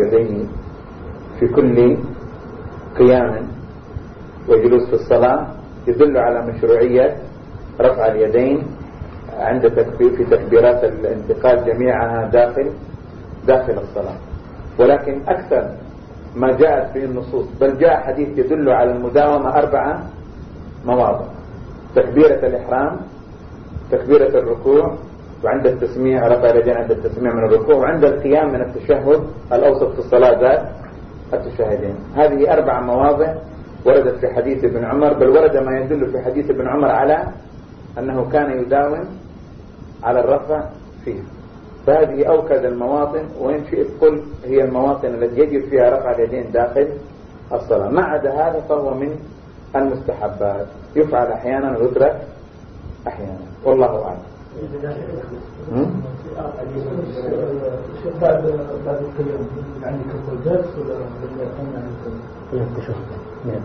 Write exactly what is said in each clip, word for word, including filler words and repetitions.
يديه في كل قيام وجلوس في الصلاة يدل على مشروعية رفع اليدين عند تكبير في تكبيرات الانتقال جميعها داخل داخل الصلاة. ولكن أكثر ما جاءت به النصوص، بل جاء حديث يدل على المداومة أربعة مواضع: تكبيرة الإحرام، تكبيرة الركوع، وعند التسميع رفع اليدين عند التسميع من الركوع، وعند القيام من التشهد الأوسط في الصلاة ذات التشهدين. هذه أربع مواضع وردت في حديث ابن عمر، بل ورد ما يدل في حديث ابن عمر على أنه كان يداوم على الرفع فيها. فهذه أوكد المواطن، وإن شئت قل هي المواطن التي يجب فيها رفع اليدين داخل الصلاة. ما عدا هذا فهو من المستحبات، يفعل أحيانا ويترك أحيانا، والله أعلم. بعد بعد القيام يعني كفر الجالس ولا من التشهد؟ من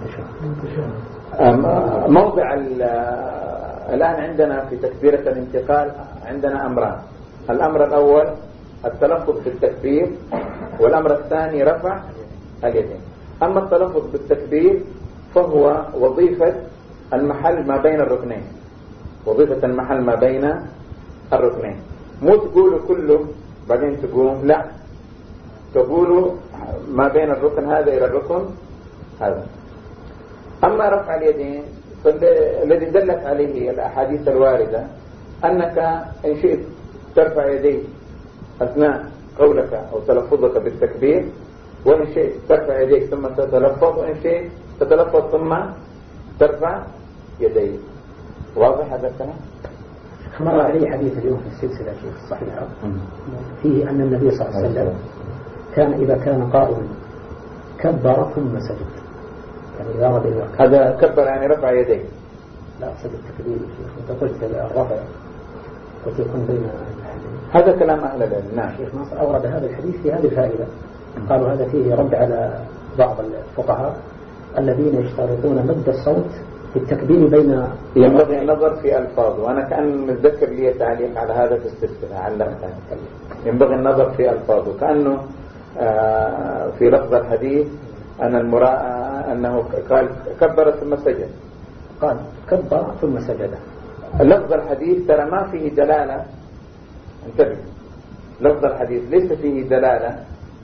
التشهد. موضع الآن عندنا في تكبيرة الانتقال عندنا أمران: الأمر الأول التلفظ بالتكبير، والأمر الثاني رفع اليدين. أما التلفظ بالتكبير فهو وظيفة المحل ما بين الركنين، وظيفة المحل ما بين الركنين، مو تقولوا كله بعدين تقوم، لا، تقولوا ما بين الركن هذا إلى الركن هذا. أما رفع اليدين فالذي دلت عليه الأحاديث الواردة أنك إن شئت ترفع يديك أثناء قولك أو تلفظك بالتكبير، وإن شئت ترفع يديك ثم تتلفظ، وإن شئت تتلفظ ثم ترفع يديك. واضح هذا الكلام؟ مر علي حديث اليوم في السلسلة شيخ الصحيحة فيه أن النبي صلى الله عليه وسلم كان إذا كان قائما كبر ثم سجد، يعني إذا أراد الوقت. هذا كبر يعني رفع يديه؟ لا، أقصد التكبير. أنت قلت الرفع قلت يكون بين هذا كلام أهل العلم. نعم. شيخ ناصر أورد هذا الحديث في هذه الفائدة، قالوا هذا فيه رد على بعض الفقهاء الذين يشترطون مد الصوت في التكبير بين. ينبغي النظر في ألفاظه، وأنا كأن متذكر لي تعليق على هذا في السلسلة علمتها. ينبغي النظر في ألفاظه، كأنه آه في لفظ الحديث أن المراء أنه قال كبر ثم سجد، قال كبر ثم سجد. لفظ الحديث ترى ما فيه دلالة، انتبه، لفظ الحديث ليس فيه دلالة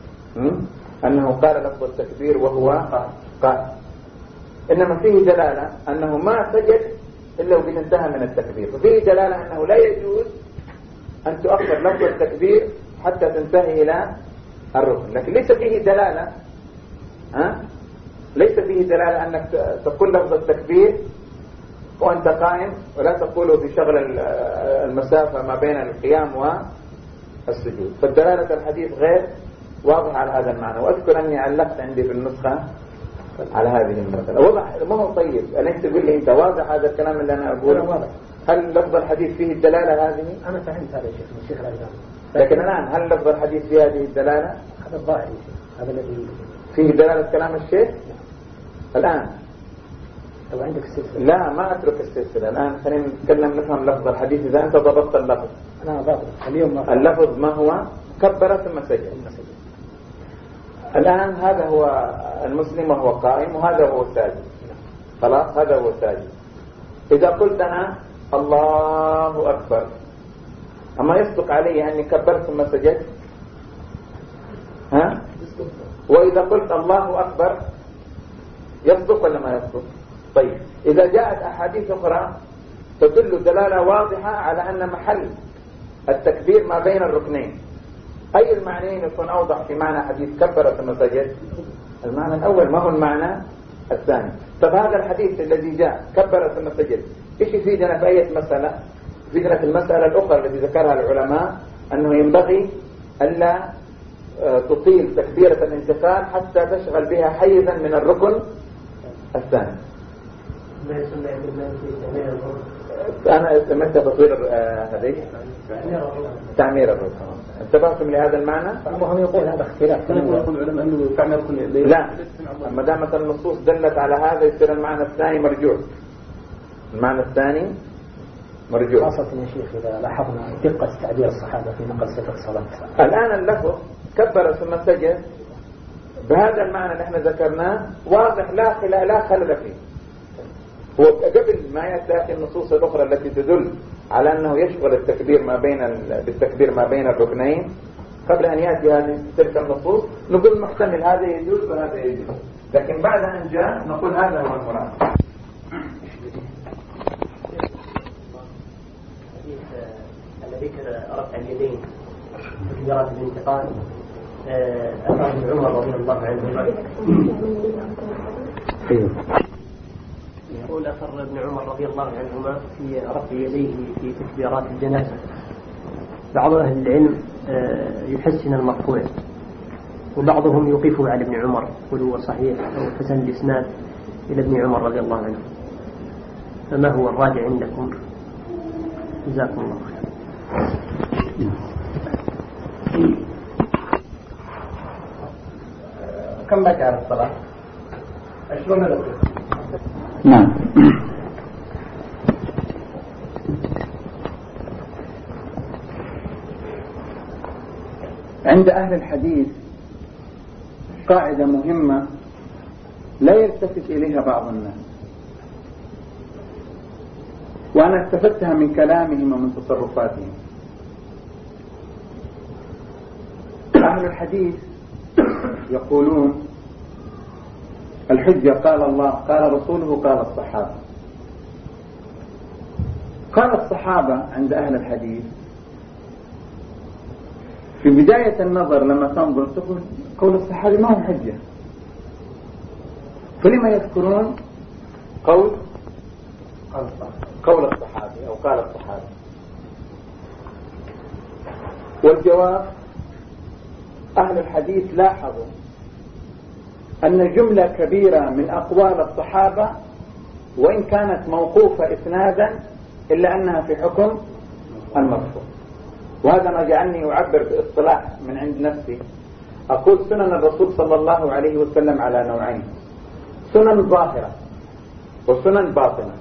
أنه قال لفظ التكبير وهو قال، إنما فيه دلالة أنه ما سجد إلا وقد انتهى من التكبير، وفيه دلالة أنه لا يجوز أن تؤخر لفظ التكبير حتى تنتهي إلى الركن. لكن ليس فيه دلالة ها؟ ليس فيه دلالة أنك تقول لفظ التكبير وأنت قائم، ولا تقوله في شغل المسافة ما بين القيام والسجود. فالدلالة الحديث غير واضح على هذا المعنى. وأذكر أني علقت عندي في النسخة على هذه المسألة. وضح ما هو طيب، أليس تقول لي أنت واضح هذا الكلام اللي أنا أقوله؟ واضح. هل لفظ الحديث فيه الدلالة هذه؟ أنا فهمت هذا يا شيخ من الشيخ الألباني. لكن الآن هل لفظ الحديث فيه هذه الدلالة؟ هذا الظاهر يا شيخ، هذا الذي فيه دلالة كلام الشيخ؟ الآن لو عندك السلسلة. لا، ما أترك السلسلة الآن، خلينا نتكلم نفهم لفظ الحديث. إذا أنت ضبطت اللفظ، أنا ضابط اليوم ما اللفظ ما هو؟ كبر ثم سجد. الآن هذا هو المسلم وهو قائم، وهذا هو ساجد. خلاص، هذا هو ساجد. إذا قلت أنا الله أكبر، أما يصدق علي أني كبرت ثم سجد؟ ها؟ وإذا قلت الله أكبر يصدق ولا ما يصدق؟ طيب، إذا جاءت أحاديث أخرى تدل دلالة واضحة على أن محل التكبير ما بين الركنين، أي المعنيين يكون أوضح في معنى حديث كبر ثم سجد؟ المعنى الأول، ما هو المعنى الثاني. طب هذا الحديث الذي جاء كبر ثم سجد إيش يفيدنا في أي مسألة؟ يفيدنا في المسألة الأخرى التي ذكرها العلماء، أنه ينبغي ألا تطيل تكبيرة الانتقال حتى تشغل بها حيزا من الركن الثاني. أنا سمعت تطوير هذه تعمير الركن. انتبهتم لهذا المعنى؟ هم يقول هذا اختلاف. لا، ما دامت النصوص دلت على هذا يصير المعنى الثاني مرجوع. المعنى الثاني مرجوع. خاصة يا شيخ إذا لاحظنا دقة تعبير الصحابة في نقل صفة الصلاة. الآن اللفظ كبر ثم سجد بهذا المعنى اللي احنا ذكرناه واضح لا خلا لا خلل فيه. هو قبل ما يأتي النصوص الأخرى التي تدل على أنه يشغل التكبير ما بين بالتكبير ما بين الركنين، قبل أن يأتي هذه تلك النصوص نقول محتمل هذا يجوز وهذا يجوز، لكن بعد أن جاء نقول هذا هو المراد. الذي رفع اليدين في جرات الانتقال أثر ابن عمر رضي الله عنه. يقول أثر ابن عمر رضي الله عنهما في رفع يديه في تكبيرات الجنازة. بعض أهل العلم يحسن المرفوع وبعضهم يوقفه على ابن عمر يقول هو صحيح أو حسن الإسناد إلى ابن عمر رضي الله عنه، فما هو الراجع عندكم؟ جزاكم الله خير. كم بقى على الصلاة؟ عشرون دقيقة. نعم. عند أهل الحديث قاعدة مهمة لا يلتفت إليها بعض الناس، وأنا استفدتها من كلامهم ومن تصرفاتهم. أهل الحديث يقولون الحجة قال الله قال رسوله قال الصحابة. قال الصحابة عند أهل الحديث في بداية النظر لما تنظر تقول قول الصحابي ما هو حجة، فلما يذكرون قول قول الصحابي أو قال الصحابي؟ والجواب أهل الحديث لاحظوا أن جملة كبيرة من أقوال الصحابة وإن كانت موقوفة إسنادا إلا أنها في حكم المرفوع. وهذا ما جعلني أعبر باصطلاح من عند نفسي، أقول سنن الرسول صلى الله عليه وسلم على نوعين: سنن ظاهرة وسنن باطنة.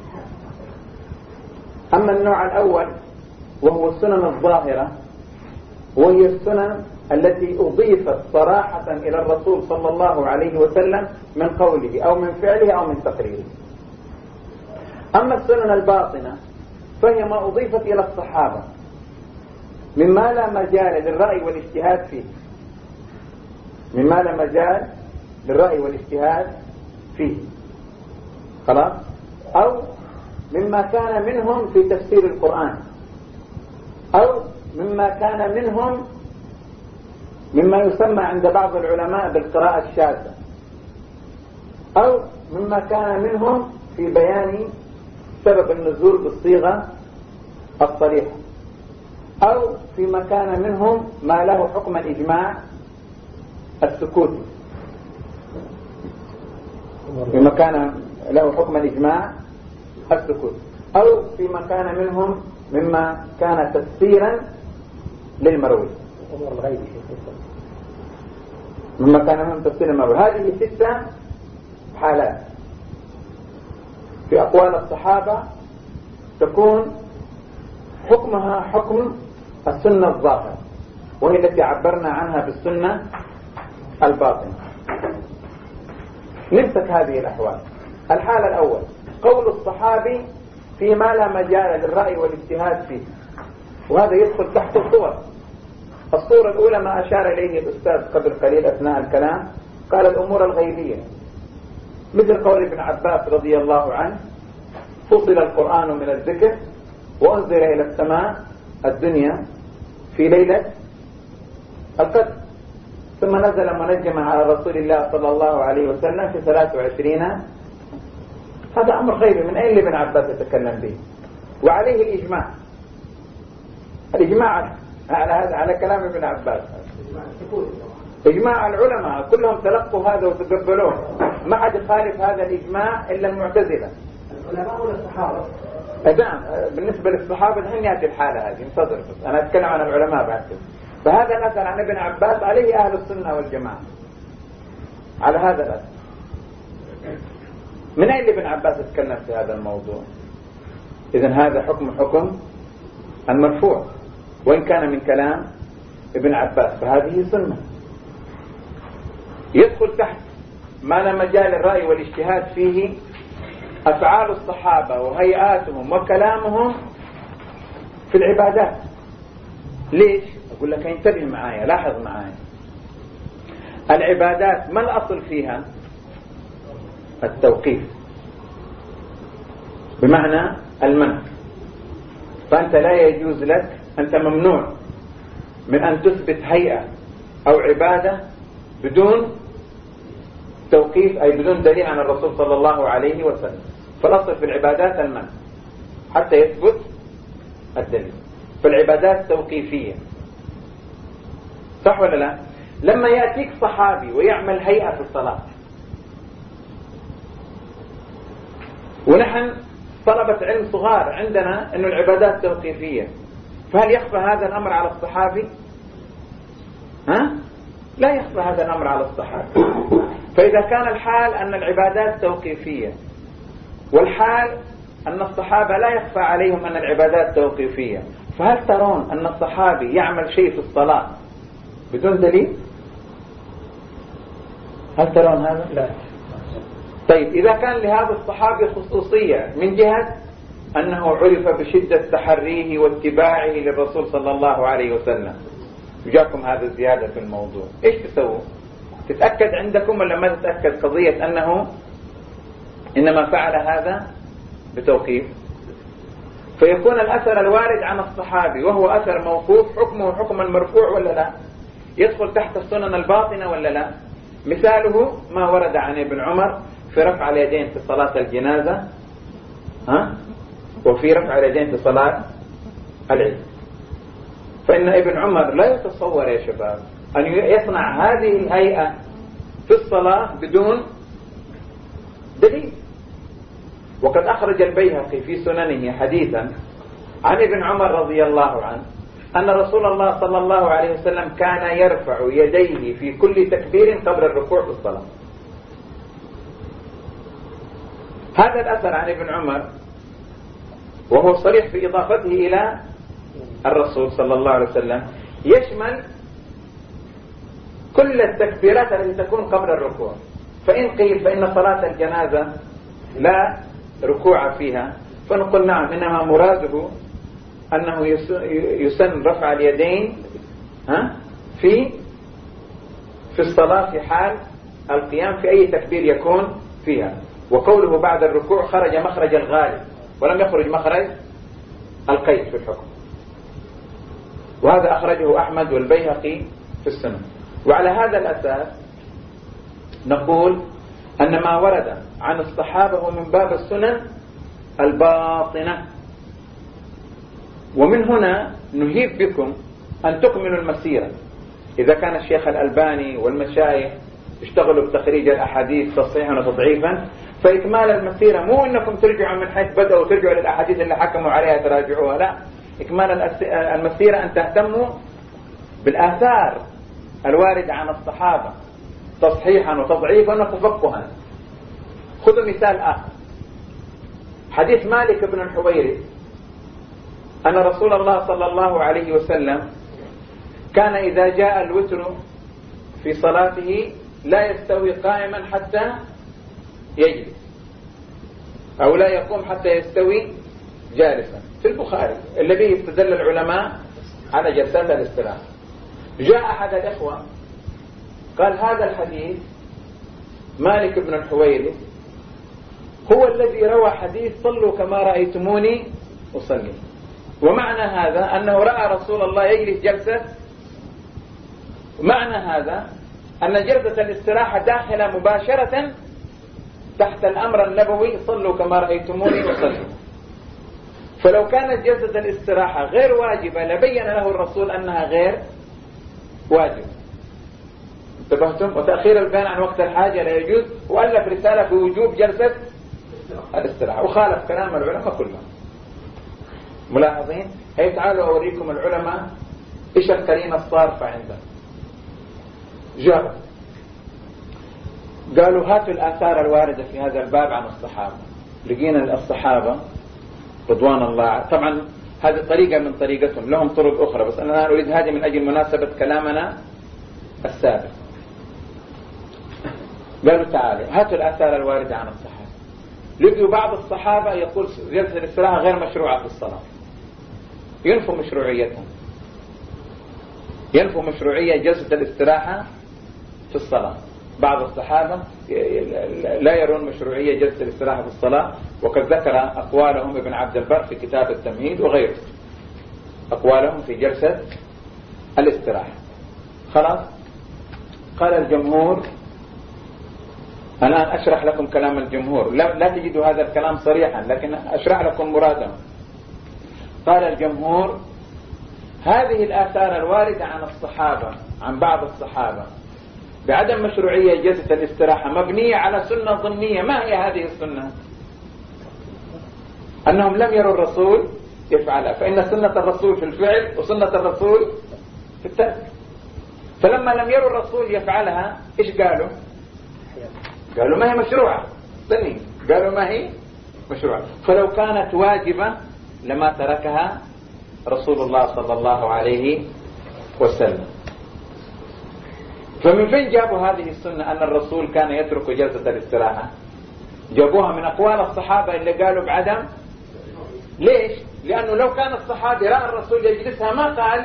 أما النوع الأول وهو السنن الظاهرة، وهي السنن التي أضيفت صراحة إلى الرسول صلى الله عليه وسلم من قوله أو من فعله أو من تقريره. أما السنن الباطنة فهي ما أضيفت إلى الصحابة مما لا مجال للرأي والاجتهاد فيه مما لا مجال للرأي والاجتهاد فيه خلاص، أو مما كان منهم في تفسير القرآن، أو مما كان منهم مما يسمى عند بعض العلماء بالقراءة الشاذة، أو مما كان منهم في بيان سبب النزول بالصيغة الصريحة، أو فيما كان منهم ما له حكم الإجماع السكوتي، فيما كان له حكم الإجماع السكوتي، أو فيما كان منهم مما كان تفسيرا للمروي، مما كان منهم تفسيرا للمروي. هذه ستة حالات في أقوال الصحابة تكون حكمها حكم السنة الظاهرة، وهي التي عبرنا عنها بالسنة الباطنة. نمسك هذه الأحوال. الحالة الأول قول الصحابي فيما لا مجال للرأي والاجتهاد فيه، وهذا يدخل تحت الصور. الصورة الأولى ما أشار إليه الأستاذ قبل قليل أثناء الكلام، قال الأمور الغيبية، مثل قول ابن عباس رضي الله عنه: فصل القرآن من الذكر وأنزل إلى السماء الدنيا في ليلة القدر، ثم نزل منجما على رسول الله صلى الله عليه وسلم في ثلاث وعشرين. هذا أمر غيبي، من أين ابن عباس يتكلم به؟ وعليه الإجماع الإجماع على هذا، على كلام ابن عباس، إجماع العلماء كلهم تلقوا هذا وتقبلوه، ما حد يخالف هذا الإجماع إلا المعتزلة. العلماء ولا الصحابة؟ نعم، بالنسبة للصحابة الحين يأتي الحالة هذه، انتظر بس، أنا أتكلم عن العلماء بعد كده. فهذا الأثر عن ابن عباس عليه أهل السنة والجماعة، على هذا الأثر. من أين ابن عباس يتكلم في هذا الموضوع؟ إذن هذا حكم حكم المرفوع، وإن كان من كلام ابن عباس، فهذه سنة. يدخل تحت ما لا مجال الرأي والاجتهاد فيه أفعال الصحابة وهيئاتهم وكلامهم في العبادات. ليش؟ أقول لك انتبه معايا، لاحظ معايا. العبادات ما الأصل فيها؟ التوقيف، بمعنى المنع. فأنت لا يجوز لك، أنت ممنوع من أن تثبت هيئة أو عبادة بدون توقيف، أي بدون دليل عن الرسول صلى الله عليه وسلم. فالأصل في العبادات المنع حتى يثبت الدليل. فالعبادات توقيفية، صح ولا لا؟ لما يأتيك صحابي ويعمل هيئة في الصلاة، ونحن طلبة علم صغار عندنا أن العبادات توقيفية، فهل يخفى هذا الأمر على الصحابي؟ ها؟ لا يخفى هذا الأمر على الصحابي. فإذا كان الحال أن العبادات توقيفية، والحال أن الصحابة لا يخفى عليهم أن العبادات توقيفية، فهل ترون أن الصحابي يعمل شيء في الصلاة بدون دليل؟ هل ترون هذا؟ لا. طيب إذا كان لهذا الصحابي خصوصية من جهة أنه عرف بشدة تحريه واتباعه للرسول صلى الله عليه وسلم، وجاكم هذا الزيادة في الموضوع، إيش تسووا؟ تتأكد عندكم ولا ما تتأكد قضية أنه إنما فعل هذا بتوقيف؟ فيكون الأثر الوارد عن الصحابي وهو أثر موقوف حكمه حكم المرفوع ولا لا؟ يدخل تحت السنن الباطنة ولا لا؟ مثاله ما ورد عن ابن عمر في رفع اليدين في صلاة الجنازة، ها؟ وفي رفع اليدين في صلاة العيد. فإن ابن عمر لا يتصور يا شباب أن يصنع هذه الهيئة في الصلاة بدون دليل. وقد أخرج البيهقي في سننه حديثا عن ابن عمر رضي الله عنه أن رسول الله صلى الله عليه وسلم كان يرفع يديه في كل تكبير قبل الركوع في الصلاة. هذا الأثر عن ابن عمر وهو صريح في إضافته إلى الرسول صلى الله عليه وسلم يشمل كل التكبيرات التي تكون قبل الركوع. فإن قيل فإن صلاة الجنازة لا ركوع فيها، فنقول نعم، إنما مراده أنه يسن رفع اليدين ها في في الصلاة في حال القيام في أي تكبير يكون فيها. وقوله بعد الركوع خرج مخرج الغالب ولم يخرج مخرج القيد في الحكم. وهذا أخرجه أحمد والبيهقي في السنن. وعلى هذا الأساس نقول أن ما ورد عن الصحابة هو من باب السنن الباطنة. ومن هنا نهيب بكم أن تكملوا المسيرة. إذا كان الشيخ الألباني والمشايخ اشتغلوا بتخريج الأحاديث تصحيحا وتضعيفا، فإكمال المسيرة مو أنكم ترجعوا من حيث بدأوا وترجعوا للأحاديث اللي حكموا عليها تراجعوها، لا، إكمال المسيرة أن تهتموا بالآثار الواردة عن الصحابة تصحيحا وتضعيفا وتفقها. خذوا مثال آخر، حديث مالك بن الحويرث أن رسول الله صلى الله عليه وسلم كان إذا جاء الوتر في صلاته لا يستوي قائما حتى يجلس، أو لا يقوم حتى يستوي جالسا، في البخاري الذي استدل العلماء على جلسات الاستراحة. جاء أحد الإخوة قال هذا الحديث مالك بن الحويرث هو الذي روى حديث صلوا كما رأيتموني أصلي، ومعنى هذا أنه رأى رسول الله يجلس جلسة، معنى هذا أن جلسة الاستراحة داخلة مباشرة تحت الأمر النبوي صلوا كما رأيتموني أصلي. فلو كانت جلسة الاستراحة غير واجبة لبين له الرسول أنها غير واجب. انتبهتم؟ وتأخير البيان عن وقت الحاجة لا يجوز، وألف رسالة في وجوب جلسة الاستراحة وخالف كلام العلماء كلهم. ملاحظين؟ هي تعالوا أوريكم العلماء إيش القرينة الصارفة عندهم. جاءوا قالوا هاتوا الآثار الواردة في هذا الباب عن الصحابة. لقينا الصحابة رضوان الله، طبعا هذه طريقة من طريقتهم، لهم طرق أخرى، بس أنا أريد هذه من أجل مناسبة كلامنا السابق. قالوا تعالوا هاتوا الآثار الواردة عن الصحابة. لقوا بعض الصحابة يقول جلسة الاستراحة غير مشروعة في الصلاة، ينفوا مشروعيتها، ينفوا مشروعية جلسة الاستراحة في الصلاة. بعض الصحابة لا يرون مشروعية جلسة الاستراحة في الصلاة، وقد ذكر أقوالهم ابن عبد البر في كتاب التمهيد وغيره، أقوالهم في جلسة الاستراحة. خلاص. قال الجمهور، الآن أشرح لكم كلام الجمهور، لا, لا تجدوا هذا الكلام صريحا لكن أشرح لكم مرادهم. قال الجمهور هذه الآثار الواردة عن الصحابة، عن بعض الصحابة بعدم مشروعية جلسة الاستراحة مبنية على سنة ضمنية. ما هي هذه السنة؟ أنهم لم يروا الرسول يفعلها، فإن سنة الرسول في الفعل وسنة الرسول في الترك. فلما لم يروا الرسول يفعلها إيش قالوا؟ قالوا ما هي مشروعة. ثاني قالوا ما هي مشروعة. فلو كانت واجبة لما تركها رسول الله صلى الله عليه وسلم. فمن فين جابوا هذه السنة أن الرسول كان يترك جلسة الاستراحة؟ جابوها من أقوال الصحابة اللي قالوا بعدم. ليش؟ لأنه لو كان الصحابي رأى الرسول يجلسها ما قال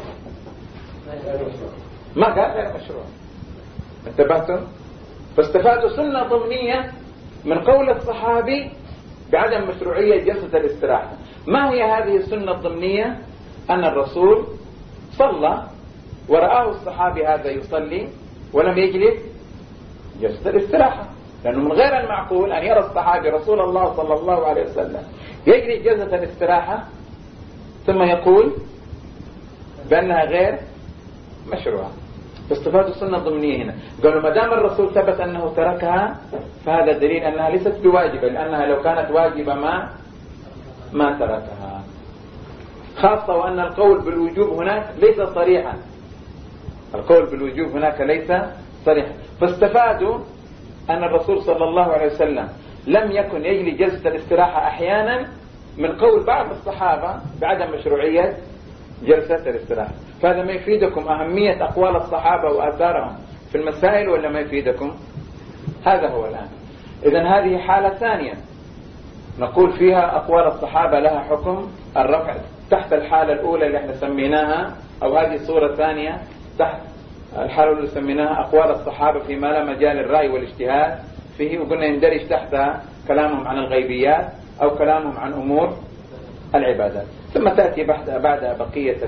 ما قال غير مشروع. انتبهتم؟ فاستفادوا سنة ضمنية من قول الصحابي بعدم مشروعية جلسة الاستراحة. ما هي هذه السنة الضمنية؟ أن الرسول صلى ورآه الصحابي هذا يصلي ولم يجلس جلسة الاستراحة، لأنه من غير المعقول أن يرى الصحابي رسول الله صلى الله عليه وسلم يجلس جلسة الاستراحة ثم يقول بأنها غير مشروعة. فاستفادوا السنة الضمنية هنا. قالوا ما دام الرسول ثبت أنه تركها فهذا دليل أنها ليست بواجبة، لأنها لو كانت واجبة ما ما تركها. خاصة وأن القول بالوجوب هناك ليس صريحا، القول بالوجوب هناك ليس صريحا. فاستفادوا أن الرسول صلى الله عليه وسلم لم يكن يجلي جلسة الاستراحة أحيانا من قول بعض الصحابة بعدم مشروعية جلسة الاستراحة. فهذا ما يفيدكم أهمية أقوال الصحابة وآثارهم في المسائل ولا ما يفيدكم؟ هذا هو الآن. إذن هذه حالة ثانية نقول فيها أقوال الصحابة لها حكم الرفع تحت الحالة الأولى اللي احنا سميناها، أو هذه صورة ثانية تحت الحالة اللي سميناها أقوال الصحابة فيما لا مجال الرأي والاجتهاد فيه، وقلنا يندرج تحتها كلامهم عن الغيبيات أو كلامهم عن أمور العبادات. ثم تأتي بعد بقية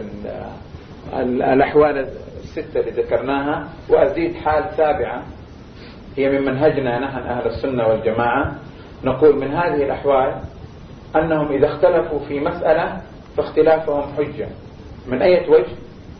الأحوال الستة اللي ذكرناها، وأزيد حال سابعة هي من منهجنا نحن أهل السنة والجماعة. نقول من هذه الأحوال أنهم إذا اختلفوا في مسألة فاختلافهم حجة. من أي وجه؟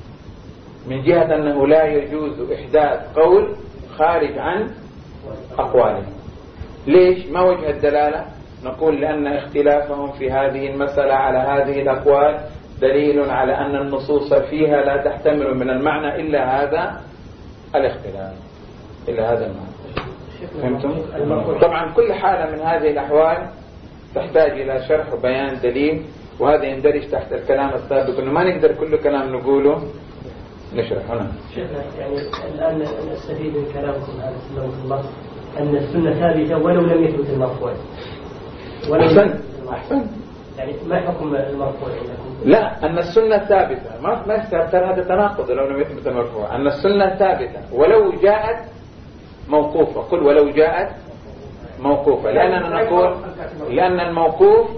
من جهة أنه لا يجوز إحداث قول خارج عن أقوالهم. ليش؟ ما وجه الدلالة؟ نقول لأن اختلافهم في هذه المسألة على هذه الأقوال دليل على أن النصوص فيها لا تحتمل من المعنى إلا هذا الاختلاف، إلا هذا المعنى. فهمتم؟ طبعا كل حالة من هذه الأحوال تحتاج إلى شرح وبيان دليل، وهذا يندرج تحت الكلام السابق أنه ما نقدر كل كلام نقوله نشرح هنا. شيخنا يعني الآن نستفيد من كلامكم هذا سلامة الله أن السنة ثابتة ولو لم يثبت المرفوع. أحسن أحسن. يعني ما حكم المرفوع عندكم؟ لا، أن السنة ثابتة ما ما يستاهل هذا تناقض لو لم يثبت المرفوع. أن السنة ثابتة ولو جاءت موقوفة. قل ولو جاءت موقوفة، لأننا نقول لأن الموقوف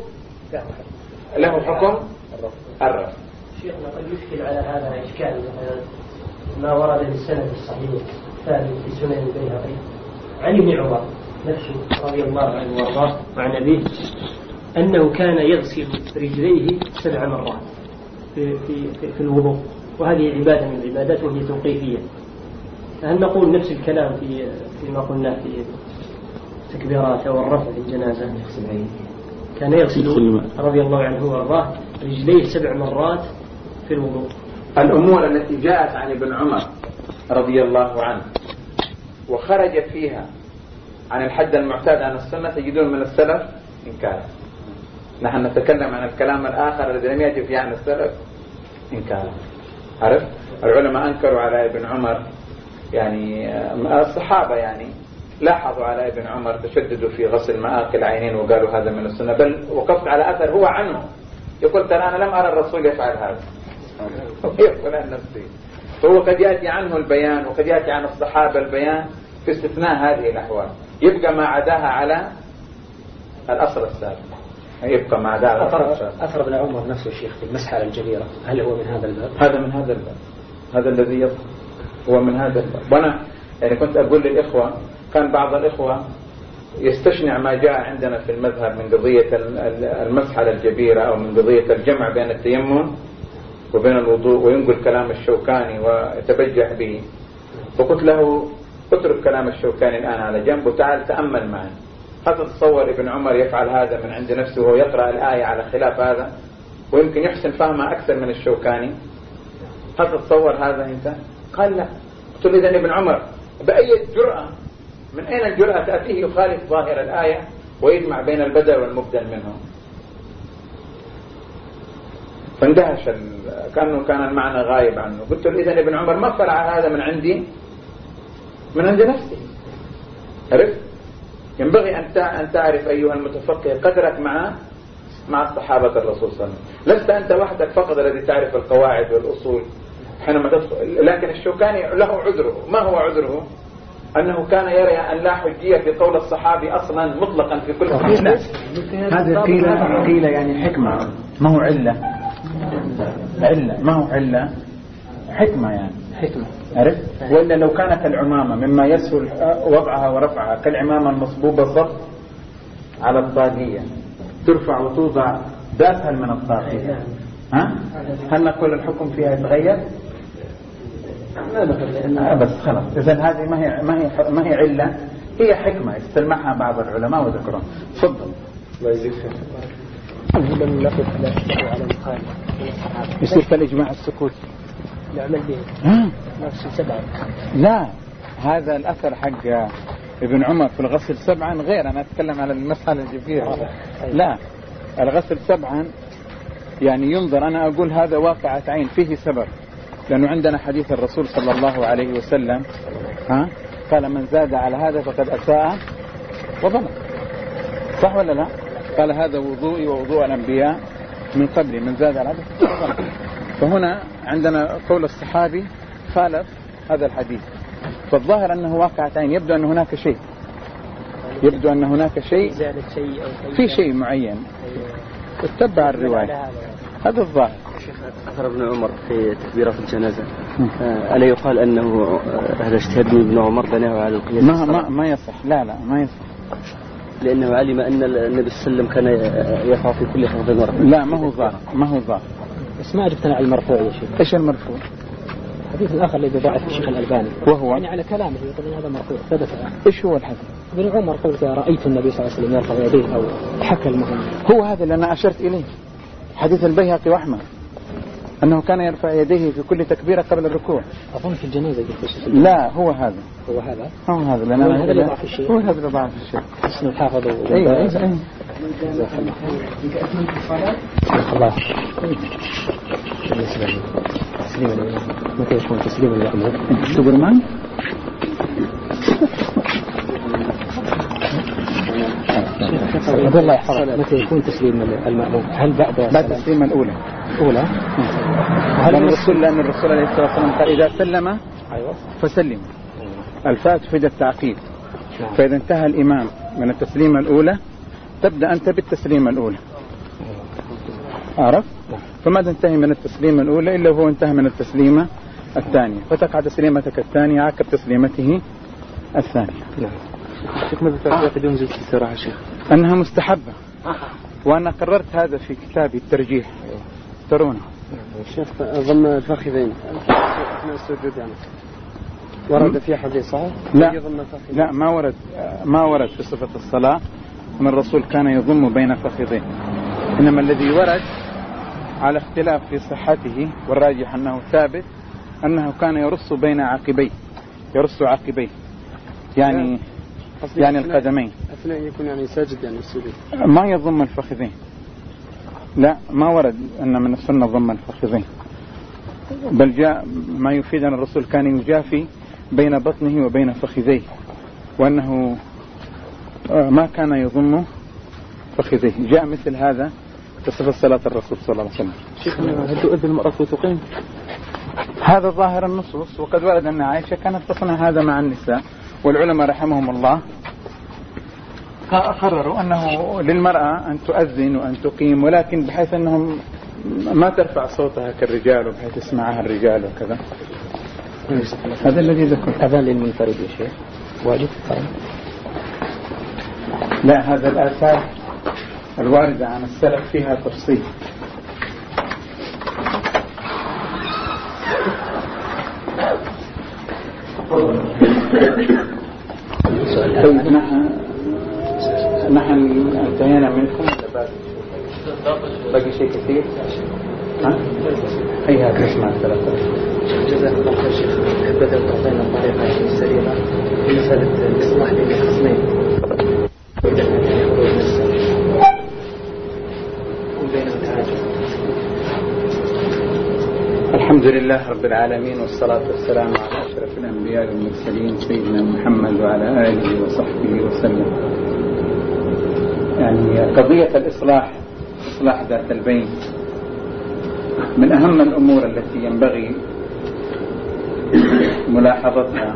له حكم الرفع. شيخنا قد يشكل على هذا إشكال ما ورد في السند الصحيح الثابت في سنن البيهقي عن ابن عمر نفسه رضي الله عنه وارضاه وعن أبيه أنه كان يغسل رجليه سبع مرات في, في, في, في الوضوء، وهذه عبادة من العبادات وهي توقيفية. هل نقول نفس الكلام في فيما قلنا في تكبيرات أو الرفع للجنازة؟ كان يغسل رضي الله عنه وارضاه رجليه سبع مرات في الوضوء. الأمور التي جاءت عن ابن عمر رضي الله عنه وخرج فيها عن الحد المعتاد عن السنة تجدون من السلف إنكار. نحن نتكلم عن الكلام الآخر الذي لم يأتي فيه عن السلف إنكار. عرف العلماء أنكروا على ابن عمر يعني الصحابة يعني لاحظوا على ابن عمر تشددوا في غسل مآقي العينين وقالوا هذا من السنة، بل وقفت على أثر هو عنه يقول ترى أنا لم أرى الرسول يفعل هذا يقول عن نفسه. فهو قد يأتي عنه البيان وقد يأتي عن الصحابة البيان في استثناء هذه الأحوال، يبقى ما عداها على الأصل السابق، يبقى ما عداها على الأصل السابق. أثر ابن عمر نفسه الشيخ في المسح على الجبيرة، هل هو من هذا الباب؟ هذا من هذا الباب، هذا الذي يظهر هو من هذا الباب. وأنا يعني كنت أقول للإخوة، كان بعض الإخوة يستشنع ما جاء عندنا في المذهب من قضية المسح على الجبيرة أو من قضية الجمع بين التيمم وبين الوضوء، وينقل كلام الشوكاني ويتبجح به. فقلت له اترك كلام الشوكاني الآن على جنب وتعال تأمل معي. هل تتصور ابن عمر يفعل هذا من عند نفسه وهو يقرأ الآية على خلاف هذا ويمكن يحسن فهمها أكثر من الشوكاني؟ هل تتصور هذا أنت؟ قال لا. قلت له إذن ابن عمر بأي جرأة، من أين الجرأة تأتيه يخالف ظاهر الآية ويجمع بين البدل والمبدل منه؟ فاندهش ال... كأنه كان المعنى غايب عنه. قلت له إذن ابن عمر ما فرع هذا من عندي، من عند نفسي. عرفت؟ ينبغي أن تعرف أيها المتفقه قدرك مع مع الصحابة الرسول صلى الله عليه وسلم. لست أنت وحدك فقط الذي تعرف القواعد والأصول حينما تدخل. لكن الشوكاني له عذره. ما هو عذره؟ أنه كان يرى أن لا حجية في قول الصحابي أصلا مطلقا في كل حديث. هذا قيل قيل يعني حكمة، ما هو علة. علة ما هو علة، حكمة يعني حكمة. عرفت؟ وإلا لو كانت العمامة مما يسهل وضعها ورفعها كالعمامة المصبوبة صف على الطاقية ترفع وتوضع ذاتها من الطاقية، ها؟ هل نقول الحكم فيها يتغير؟ لا نقول آه بس خلاص. إذن هذه ما هي ما هي ما هي علة، هي حكمة استلمحها بعض العلماء وذكرون. تفضل. الله يجزيك خير. لم نقف لا على مقال يصير كالإجماع السكوت نعمل به نفس سبعة. لا، هذا الأثر حق ابن عمر في الغسل سبعا غير. أنا أتكلم على المسألة الجبيرة. لا، الغسل سبعا يعني ينظر. أنا أقول هذا واقعة عين فيه سبب، لأنه عندنا حديث الرسول صلى الله عليه وسلم ها قال من زاد على هذا فقد أساء وظلم. صح ولا لا؟ قال هذا وضوئي ووضوء الأنبياء من قبلي، من زاد على هذا فقد أساء. فهنا عندنا قول الصحابي خالف هذا الحديث، فالظاهر أنه واقعة عين. يبدو أن هناك شيء يبدو أن هناك شيء في شيء معين اتبع الرواية. هذا الظاهر. أثر ابن عمر في تكبيرة الجنازة، ألا يقال أنه هذا اجتهاد من ابن عمر بناه على القياس؟ ما ما ما يصح. لا لا ما يصح، لأنه علم أن النبي صلى الله عليه وسلم كان يقع في كل خفض ورفع. لا ما هو ظاهر، ما هو ظاهر. بس ما عرفت أنا على المرفوع يا شيخ. إيش المرفوع؟ الحديث الآخر الذي ضعف الشيخ الألباني وهو يعني على كلامه يقول هذا مرفوع ثبت. إيش هو الحديث؟ ابن عمر قال رأيت النبي صلى الله عليه وسلم يرفع يديه أو حكى المهم. هو هذا اللي أنا أشرت إليه، حديث البيهقي وأحمد أنه كان يرفع يديه في كل تكبيرة قبل الركوع. أظن في الجنازة قلت. لا هو هذا هو هذا هو هذا اللي أنا هذا اللي ضعف الشيء. هو هذا اللي ضعف الشيء. حسن الحافظ. أيوة أيوة. الله. تسليم متى يكون تسليم المأمور؟ سوبرمان. عبد الله يحفظك، متى يكون تسليم المأمور؟ هل بعد بعد التسليمة الأولى؟ أولى. هل الرسول لأن الرسول عليه الصلاة والسلام قال إذا سلم أيوة فسلم. الفاء تفيد التعقيد. فإذا انتهى الإمام من التسليمة الأولى تبدأ أنت بالتسليمة الأولى. أعرف؟ فما تنتهي من التسليمة الأولى إلا هو انتهى من التسليمة الثانية، فتقع تسليمتك الثانية عقب تسليمته الثانية. نعم. شيخ ماذا تعتقد يوم زلت الصراحة شيخ؟ أنها مستحبة، وأنا قررت هذا في كتابي الترجيح ترونه. شيخ ضم الفخذين أثناء السجود يعني ورد في حديث صحيح؟ لا لا ما ورد ما ورد في صفة الصلاة أن الرسول كان يضم بين فخذين، إنما الذي ورد على اختلاف في صحته والراجح أنه ثابت أنه كان يرص بين عقبيه، يرص عقبيه يعني يعني القدمين أثناء يكون يعني ساجد يعني السجود ما يضم الفخذين. لا ما ورد أن من السنة ضم الفخذين، بل جاء ما يفيد أن الرسول كان يجافي بين بطنه وبين فخذيه وأنه ما كان يضم فخذيه. جاء مثل هذا في صفة صلاة الرسول صلى الله عليه وسلم. شيخنا هل تؤذي المرأة وتقيم؟ هذا ظاهر النصوص، وقد ورد أن عائشة كانت تصنع هذا مع النساء، والعلماء رحمهم الله قرروا أنه للمرأة أن تؤذن وأن تقيم، ولكن بحيث أنهم ما ترفع صوتها كالرجال وبحيث يسمعها الرجال وكذا. هذا الذي ذكر. أذان للمنفرد يا شيخ واجب؟ لا، هذا الآثار الواردة عن السلف فيها تفصيل. طيب نحن نحن انتهينا منكم ولا باقي شيء كثير؟ ها؟ أي هذا نسمع الثلاثة. جزاك الله خير شيخ. بدأ تعطينا الطريقة السريعة في مسألة الإصلاح بين الخصمين. وإذا كان في خروج نفسه وبينهم تعاجب. الحمد لله رب العالمين، والصلاة والسلام على أشرف الأنبياء والمرسلين سيدنا محمد وعلى آله وصحبه وسلم. يعني قضية الإصلاح، إصلاح ذات البين، من أهم الأمور التي ينبغي ملاحظتها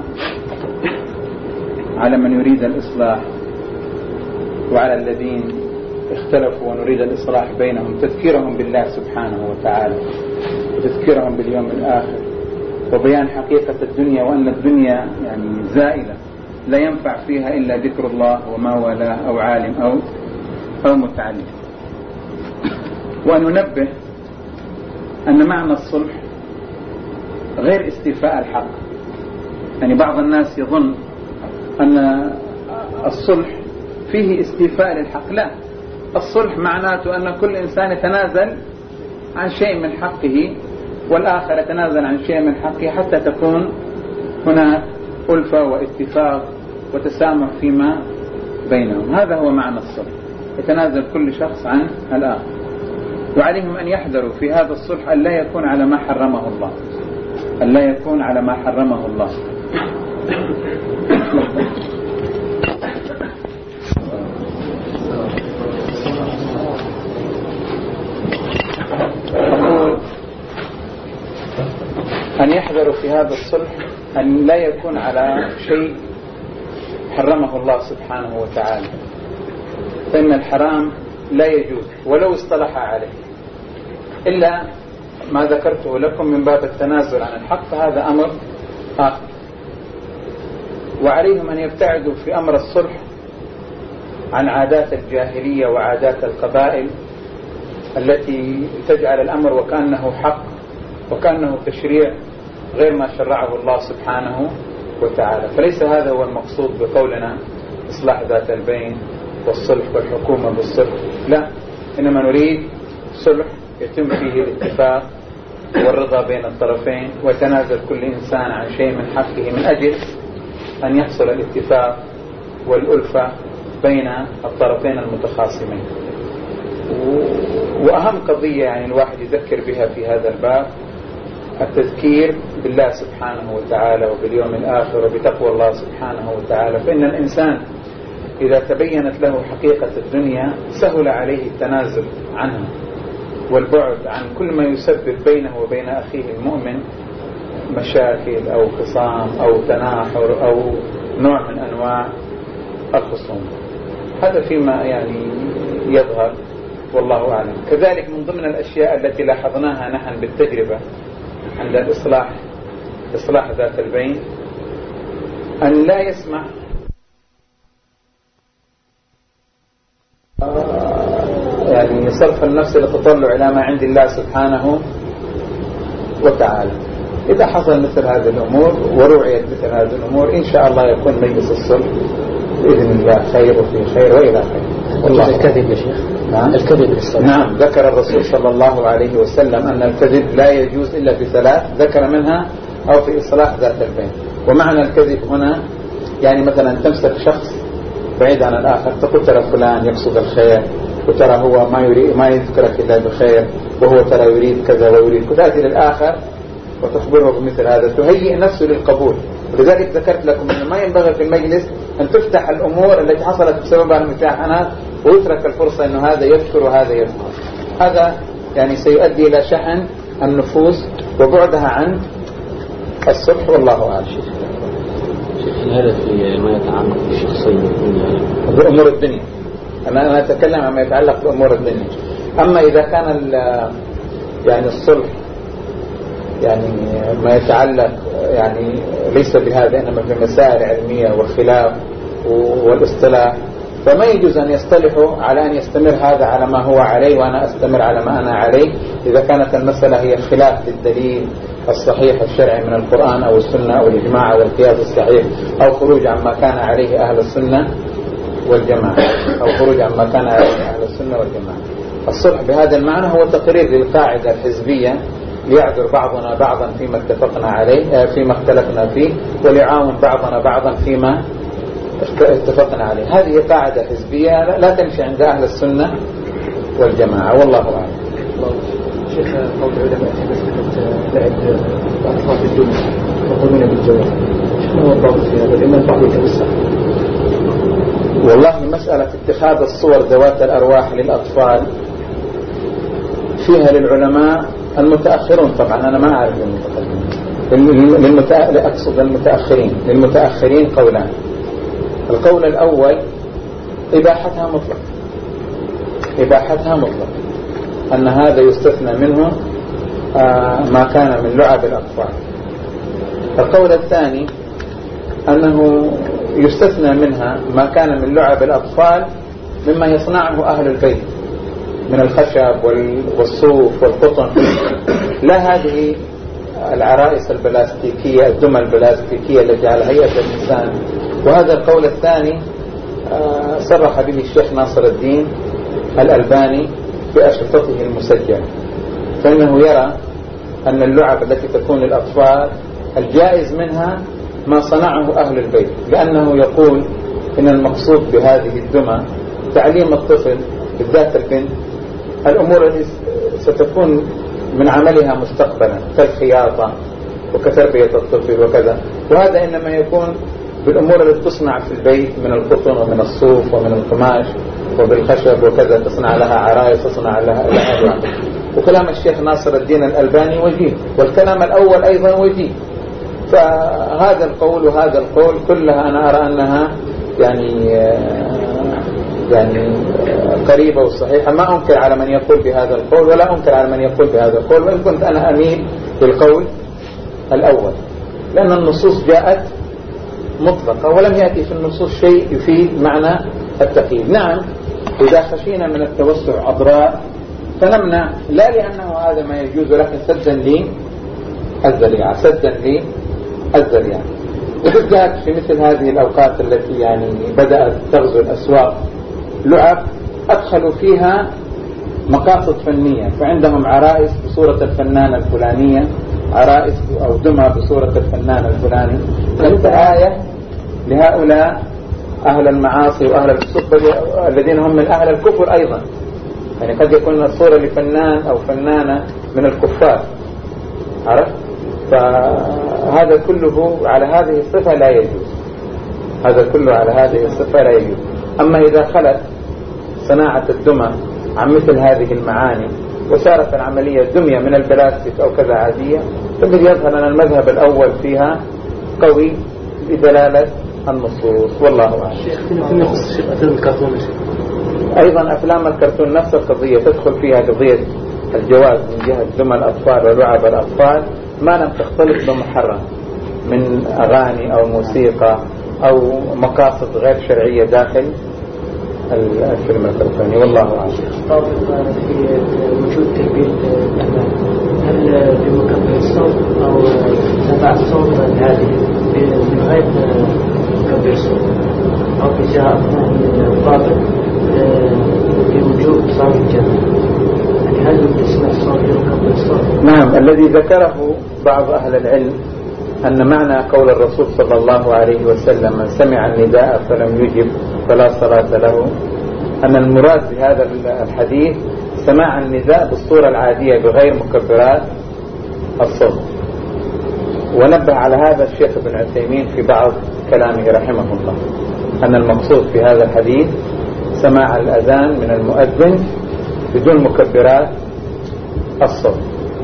على من يريد الإصلاح وعلى الذين اختلفوا ونريد الإصلاح بينهم، تذكيرهم بالله سبحانه وتعالى، وتذكيرهم باليوم الآخر، وبيان حقيقة الدنيا، وأن الدنيا يعني زائلة لا ينفع فيها إلا ذكر الله وما والاه أو عالم أو أو متعلم. وأن ننبه أن معنى الصلح غير استيفاء الحق. يعني بعض الناس يظن أن الصلح فيه استيفاء للحق. لا، الصلح معناته أن كل إنسان يتنازل عن شيء من حقه والآخر يتنازل عن شيء من حقه، حتى تكون هناك ألفة واتفاق وتسامح فيما بينهم. هذا هو معنى الصلح، يتنازل كل شخص عن الآخر. وعليهم أن يحذروا في هذا الصلح أن لا يكون على ما حرمه الله، أن لا يكون على ما حرمه الله. أقول أن يحذروا في هذا الصلح أن لا يكون على شيء حرمه الله سبحانه وتعالى، فإن الحرام لا يجوز ولو اصطلح عليه، إلا ما ذكرته لكم من باب التنازل عن الحق، فهذا أمر آخر. وعليهم أن يبتعدوا في أمر الصلح عن عادات الجاهلية وعادات القبائل التي تجعل الأمر وكأنه حق وكأنه تشريع غير ما شرعه الله سبحانه وتعالى. فليس هذا هو المقصود بقولنا إصلاح ذات البين والصلح والحكومة بالصلح، لا، إنما نريد صلح يتم فيه الاتفاق والرضا بين الطرفين، ويتنازل كل إنسان عن شيء من حقه من أجل أن يحصل الاتفاق والألفة بين الطرفين المتخاصمين. وأهم قضية يعني الواحد يذكر بها في هذا الباب التذكير بالله سبحانه وتعالى وباليوم الآخر وبتقوى الله سبحانه وتعالى. فإن الإنسان إذا تبينت له حقيقة الدنيا سهل عليه التنازل عنها والبعد عن كل ما يسبب بينه وبين أخيه المؤمن مشاكل أو خصام أو تناحر أو نوع من أنواع الخصوم. هذا فيما يعني يظهر والله أعلم. كذلك من ضمن الأشياء التي لاحظناها نحن بالتجربة عند الإصلاح إصلاح ذات البين أن لا يسمح يعني صرف النفس للتطلع إلى ما عند الله سبحانه وتعالى. إذا حصل مثل هذه الأمور ورعيت مثل هذه الأمور إن شاء الله يكون مجلس الصلح بإذن الله خير وفي خير وإلى خير. والله الكذب يا شيخ. نعم الكذب للصلح. نعم، ذكر الرسول صلى الله عليه وسلم أن الكذب لا يجوز إلا بثلاث، ذكر منها أو في إصلاح ذات البين. ومعنى الكذب هنا يعني مثلا تمسك شخص بعيد عن الآخر تقول ترى فلان يقصد الخير وترى هو ما يريد ما يذكرك إلا بخير وهو ترى يريد كذا ويريد كذا، تأتي للآخر وتخبره بمثل هذا، تهيئ نفسه للقبول ولذلك ذكرت لكم أنه ما ينبغي في المجلس أن تفتح الأمور التي حصلت بسبب المشاحنات ويترك الفرصة أنه هذا يذكر وهذا يذكر. هذا يعني سيؤدي إلى شحن النفوس وبعدها عن الصلح، والله أعلم. شيخ هذا في ما يتعلق بالشخصية بأمور الدنيا. أنا أنا أتكلم عما يتعلق بأمور الدنيا. أما إذا كان يعني الصلح يعني ما يتعلق يعني ليس بهذا، إنما في مسائل علمية والخلاف والاصطلاح، فما يجوز أن يصطلحوا على أن يستمر هذا على ما هو عليه وأنا أستمر على ما أنا عليه، إذا كانت المسألة هي خلاف للدليل الصحيح الشرعي من القرآن أو السنة أو الإجماع أو القياس الصحيح، أو خروج عما كان عليه أهل السنة والجماعة أو خروج عما كان عليه أهل السنة والجماعة. الصلح بهذا المعنى هو تقرير للقاعدة الحزبية ليعذر بعضنا بعضا فيما اتفقنا عليه فيما اختلفنا فيه، وليعاون بعضنا بعضا فيما اتفقنا عليه. هذه قاعدة حزبية لا تمشي عند أهل السنة والجماعة، والله أعلم. شيخ قول العلماء في مسألة لعب الأطفال في الدنيا يقومون بالجواب، ما هو الضابط في هذا؟ لأن البعض يتوسع. والله مسألة اتخاذ الصور ذوات الأرواح للأطفال فيها للعلماء المتأخرون، طبعا أنا ما أعرف المتقدمين، للمتأ... أقصد المتأخرين للمتأخرين قولان. القول الأول إباحتها مطلق، إباحتها مطلق، أن هذا يستثنى منه آه ما كان من لعب الأطفال. القول الثاني أنه يستثنى منها ما كان من لعب الأطفال مما يصنعه أهل البيت من الخشب والصوف والقطن، لا هذه العرائس البلاستيكية الدمى البلاستيكية التي على هيئة الإنسان. وهذا القول الثاني آه صرح به الشيخ ناصر الدين الألباني في أشرطته المسجلة، فإنه يرى أن اللعب التي تكون للأطفال الجائز منها ما صنعه أهل البيت، لأنه يقول إن المقصود بهذه الدمى تعليم الطفل بالذات البنت الأمور التي ستكون من عملها مستقبلا كالخياطة وكتربية الطفل وكذا، وهذا إنما يكون بالأمور التي تصنع في البيت من القطن ومن الصوف ومن القماش وبالخشب وكذا، تصنع لها عرايس تصنع لها لها. وكلام الشيخ ناصر الدين الألباني وجيه، والكلام الأول أيضا وجيه. فهذا القول وهذا القول كلها أنا أرى أنها يعني يعني قريبة وصحيحة. ما أنكر على من يقول بهذا القول ولا أنكر على من يقول بهذا القول، وإن كنت أنا أميل بالقول الأول، لأن النصوص جاءت مطلقة ولم يأتي في النصوص شيء يفيد معنى التقييد. نعم إذا خشينا من التوسع أضرار فنمنع، لا لأنه هذا ما يجوز، ولكن سدا لي الذريعة سدا لي الذريعة. وبالذات في مثل هذه الأوقات التي يعني بدأت تغزو الأسواق لعب أدخلوا فيها مقاصد فنية، فعندهم عرائس بصورة الفنانة الفلانية، عرائس أو دمى بصورة الفنان الفلاني، كالدعاية لهؤلاء أهل المعاصي وأهل الفسوق الذين هم من أهل الكفر أيضا. يعني قد يكون الصورة لفنان أو فنانة من الكفار، عرفت؟ فهذا كله على هذه الصفة لا يجوز، هذا كله على هذه الصفة لا يجوز. أما إذا خلت صناعة الدمى عن مثل هذه المعاني وصارت العملية دمية من البلاستيك أو كذا عادية، فالذي يظهر أن المذهب الأول فيها قوي بدلالة النصوص، والله أعلم. شيخ في نقص أفلام الكرتون أيضا أفلام الكرتون نفس القضية تدخل فيها قضية الجواز من جهة دمى الأطفال ولعب الأطفال ما لم تختلط بمحرم من أغاني أو موسيقى أو مقاصد غير شرعية داخل الفيلم الكرتوني، والله أعلم. طابق في وجود تكبير الأذان، هل بمكبر الصوت أو سماع الصوت الهادئ من غير مكبر الصوت، أو في جاء الطابق بوجود صوت الجمع، يعني هل تسمع الصوت بمكبر الصوت؟ نعم، الذي ذكره بعض أهل العلم أن معنى قول الرسول صلى الله عليه وسلم من سمع النداء فلم يجب فلا صلاة له، أن المراد بهذا الحديث سماع النداء بالصورة العادية بغير مكبرات الصوت. ونبه على هذا الشيخ ابن عثيمين في بعض كلامه رحمه الله أن المقصود في هذا الحديث سماع الأذان من المؤذن بدون مكبرات الصوت.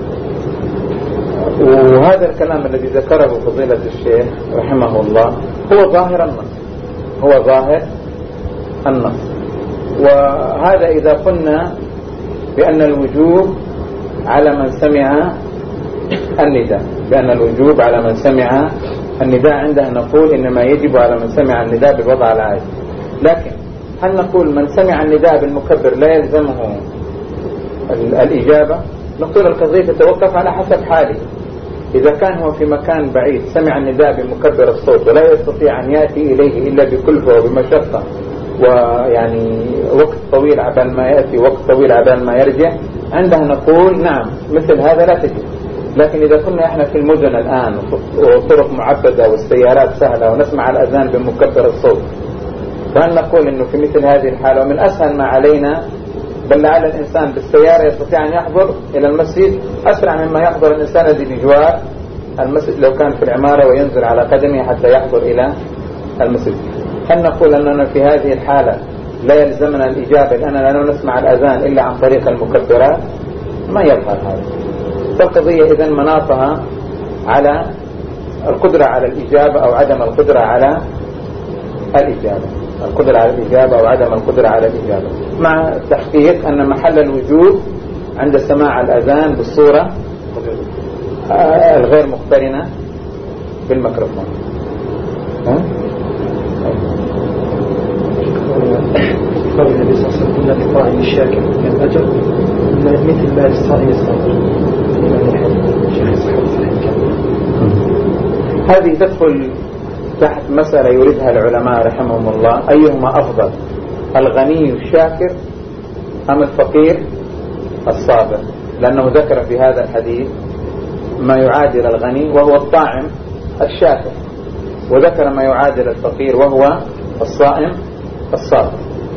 وهذا الكلام الذي ذكره فضيلة الشيخ رحمه الله هو ظاهر النص، هو ظاهر النص. وهذا إذا قلنا بأن الوجوب على من سمع النداء، بأن الوجوب على من سمع النداء عندها نقول إنما يجب على من سمع النداء بوضع العائد. لكن هل نقول من سمع النداء بالمكبر لا يلزمه الإجابة؟ نقول القضية تتوقف على حسب حاله. إذا كان هو في مكان بعيد سمع النداء بمكبر الصوت ولا يستطيع أن يأتي إليه إلا بكلفة وبمشقة ويعني وقت طويل عبال ما يأتي وقت طويل عبال ما يرجع، عندها نقول نعم مثل هذا لا تجب. لكن إذا كنا إحنا في المدن الآن وطرق معبدة والسيارات سهلة ونسمع الأذان بمكبر الصوت، فهل نقول إنه في مثل هذه الحالة ومن أسهل ما علينا بل لعل الإنسان بالسيارة يستطيع أن يحضر إلى المسجد أسرع مما يحضر الإنسان الذي بجوار المسجد لو كان في العمارة وينزل على قدمه حتى يحضر إلى المسجد. هل نقول أننا في هذه الحالة لا يلزمنا الإجابة لأننا لا نسمع الأذان إلا عن طريق المكبرات؟ ما يظهر هذا. فالقضية إذن مناطها على القدرة على الإجابة أو عدم القدرة على الإجابة، القدرة على الإجابة أو عدم القدرة على الإجابة، مع تحقيق أن محل الوجوب عند سماع الأذان بالصورة الغير مقترنة بالميكروفون. قال النبي صلى الله عليه وسلم إن للطاعم الشاكر من الأجر مثل ما للصائم الصابر. هذه تدخل تحت مسألة يريدها العلماء رحمهم الله، أيهما أفضل، الغني الشاكر أم الفقير الصابر؟ لأنه ذكر في هذا الحديث ما يعادل الغني وهو الطاعم الشاكر، وذكر ما يعادل الفقير وهو الصائم الصابر.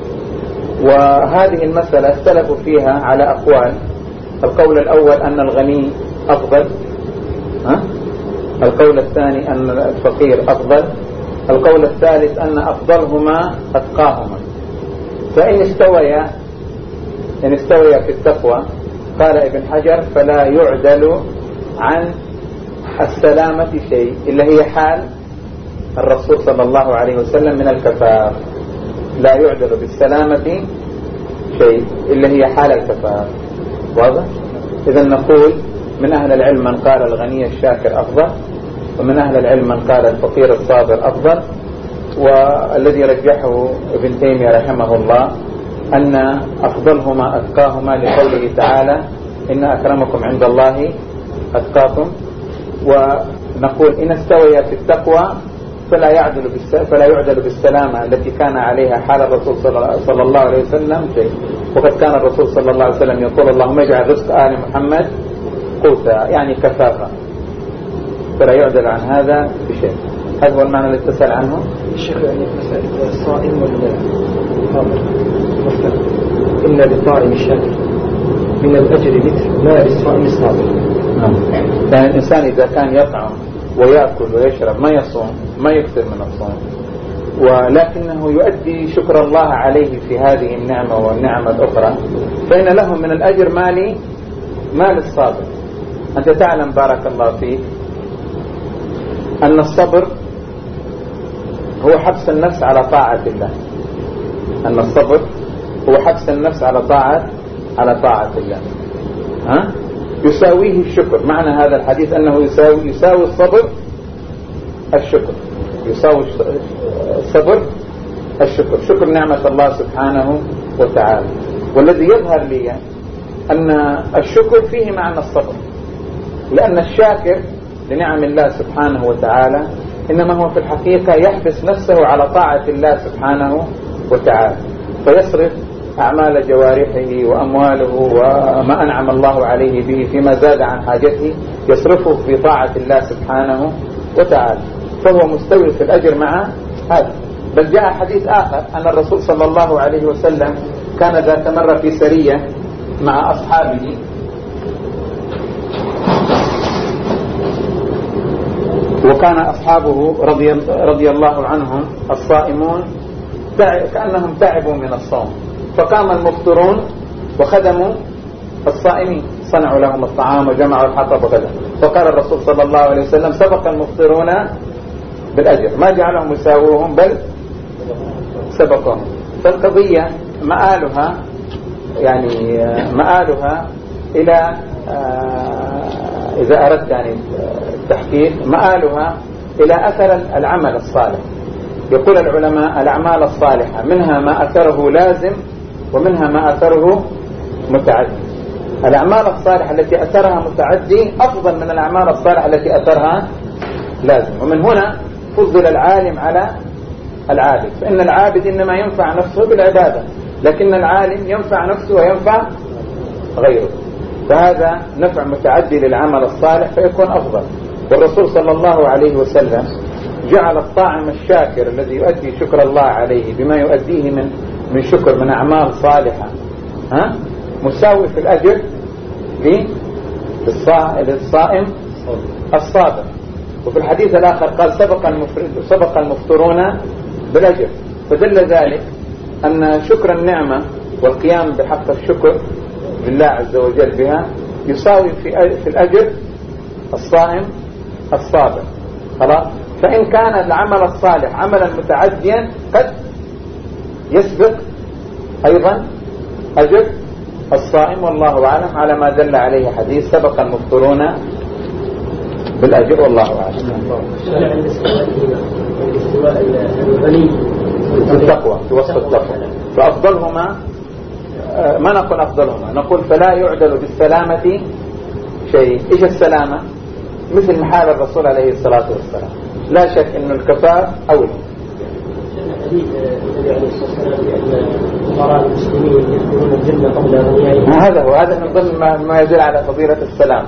وهذه المسألة اختلفوا فيها على أقوال. القول الأول أن الغني أفضل، ها؟ القول الثاني أن الفقير أفضل، القول الثالث أن أفضلهما أتقاهما. فإن استويا إن استويا في التقوى قال ابن حجر فلا يعدل عن السلامة شيء، إلا هي حال الرسول صلى الله عليه وسلم من الكفاف، لا يعدل بالسلامة شيء إلا هي حال الكفاف. واضح؟ إذا نقول من أهل العلم من قال الغني الشاكر أفضل، ومن أهل العلم من قال الفقير الصابر أفضل. والذي رجحه ابن تيمية رحمه الله أن أفضلهما أتقاهما لقوله تعالى إن أكرمكم عند الله أتقاكم. ونقول إن استويا في التقوى فلا يعدل فلا يعدل بالسلامة التي كان عليها حال الرسول صلى الله عليه وسلم شيء. وقد كان الرسول صلى الله عليه وسلم يقول اللهم اجعل رزق آل محمد قوتا، يعني كفافة، فلا يعدل عن هذا بشيء. هذا هو المعنى الذي تسأل عنه الشيخ. يعني مسألة الصائم والفاطر مثلا إن للطاعم الشاكر من الأجر مثل ما للصائم الصابر. يعني الإنسان إذا كان يطعم ويأكل ويشرب ما يصوم ما يكثر من الصوم، ولكنه يؤدي شكر الله عليه في هذه النعمة والنعمة الأخرى، فإن له من الأجر مالي مال الصابر. أنت تعلم بارك الله فيك أن الصبر هو حبس النفس على طاعة الله، أن الصبر هو حبس النفس على طاعة على طاعة الله، ها؟ يساويه الشكر. معنى هذا الحديث أنه يساوي يساوي الصبر الشكر، يساوي الصبر الشكر، شكر نعمة الله سبحانه وتعالى. والذي يظهر لي أن الشكر فيه معنى الصبر، لأن الشاكر لنعم الله سبحانه وتعالى إنما هو في الحقيقة يحبس نفسه على طاعة الله سبحانه وتعالى، فيصرف أعمال جوارحه وأمواله وما أنعم الله عليه به فيما زاد عن حاجته يصرفه في طاعة الله سبحانه وتعالى، فهو مستوي في الأجر مع هذا. بل جاء حديث آخر أن الرسول صلى الله عليه وسلم كان ذات مرة في سرية مع أصحابه، وكان أصحابه رضي, رضي الله عنهم الصائمون كأنهم تعبوا من الصوم، فقام المفطرون وخدموا الصائمين، صنعوا لهم الطعام وجمعوا الحطب وكذا. فقال الرسول صلى الله عليه وسلم سبق المفطرون بالأجر، ما جعلهم يساووهم بل سبقهم. فالقضية مآلها يعني مآلها إلى إذا أردت يعني التحقيق مآلها إلى أثر العمل الصالح. يقول العلماء الأعمال الصالحة منها ما أثره لازم ومنها ما أثره متعدي. الأعمال الصالحة التي أثرها متعدي أفضل من الأعمال الصالحة التي أثرها لازم. ومن هنا فضل العالم على العابد، فإن العابد إنما ينفع نفسه بالعبادة، لكن العالم ينفع نفسه وينفع غيره، فهذا نفع متعدي للعمل الصالح فيكون أفضل. والرسول صلى الله عليه وسلم جعل الطاعم الشاكر الذي يؤدي شكر الله عليه بما يؤديه من من شكر من أعمال صالحة ها مساوي في الأجر للصائم الصابر. وفي الحديث الآخر قال سبق سبق المفطرون بالأجر، فدل ذلك أن شكر النعمة والقيام بحق الشكر لله عز وجل بها يساوي في في الأجر الصائم الصابر. خلاص. فإن كان العمل الصالح عملا متعديا قد يسبق أيضا أجر الصائم، والله أعلم، على ما دل عليه حديث سبق المفطرون بالأجر، والله أعلم. التقوى في وصف التقوى، فأفضلهما ما نقول أفضلهما، نقول فلا يعدل بالسلامة شيء. إيش السلامة؟ مثل محال الرسول عليه الصلاة والسلام، لا شك أن الكفاف أولى. حديث النبي عليه الصلاة والسلام بأن فقراء المسلمين يدخلون الجنة قبل أغنيائهم، هذا هو، هذا من ضمن ما, ما يدل على فضيلة السلامة.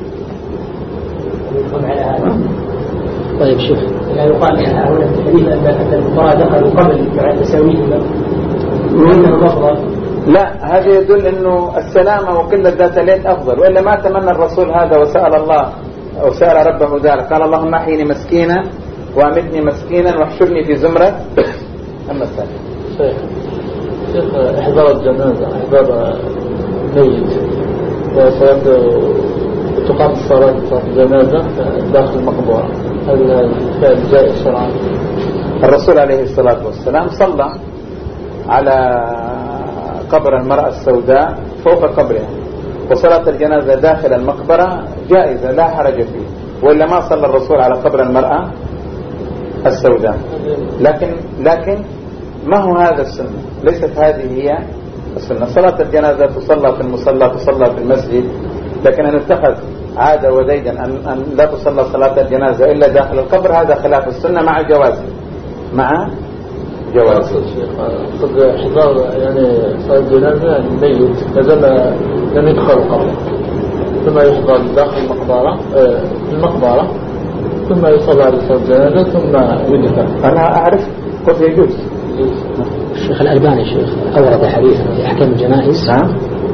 يدخل على هذا. طيب شوف، لا يقال هنا في الحديث أن الفقراء دخلوا قبل مع تساويهم وأنهم أفضل. لا، هذا يدل أنه السلامة وقلة ذات اليد أفضل، وإلا ما تمنى الرسول هذا وسأل الله أو سأل ربه ذلك، قال اللهم أحيني مسكينا وأمتني مسكينا واحشرني في زمرة. أما الثاني شيخ شيخ إحضار الجنازة، إحضار ميت وصلاة وتقام الصلاة في الجنازة داخل المقبرة، هل الفعل جائز شرعا؟ الرسول عليه الصلاة والسلام صلى على قبر المرأة السوداء فوق قبرها، وصلاة الجنازة داخل المقبرة جائزة لا حرج فيه، وإلا ما صلى الرسول على قبر المرأة السوداء. لكن لكن ما هو هذا السنة، ليست هذه هي السنة. صلاة الجنازة تصلى في المصلى، تصلى في المسجد، لكن أن اتخذ عادة وديدا أن, أن لا تصلى صلاة الجنازة إلا داخل القبر، هذا خلاف السنة مع جوازه مع جوازه. قد إحضار يعني صلاة الجنازة الميت لازال لم يدخل القبر، ثم يحضر داخل المقبرة في المقبرة، ثم يصلى على صلاة الجنازة ثم يدفن. أنا أعرف قلت يجوز. الشيخ الألباني شيخ أورد حديثا في أحكام الجنائز. نعم.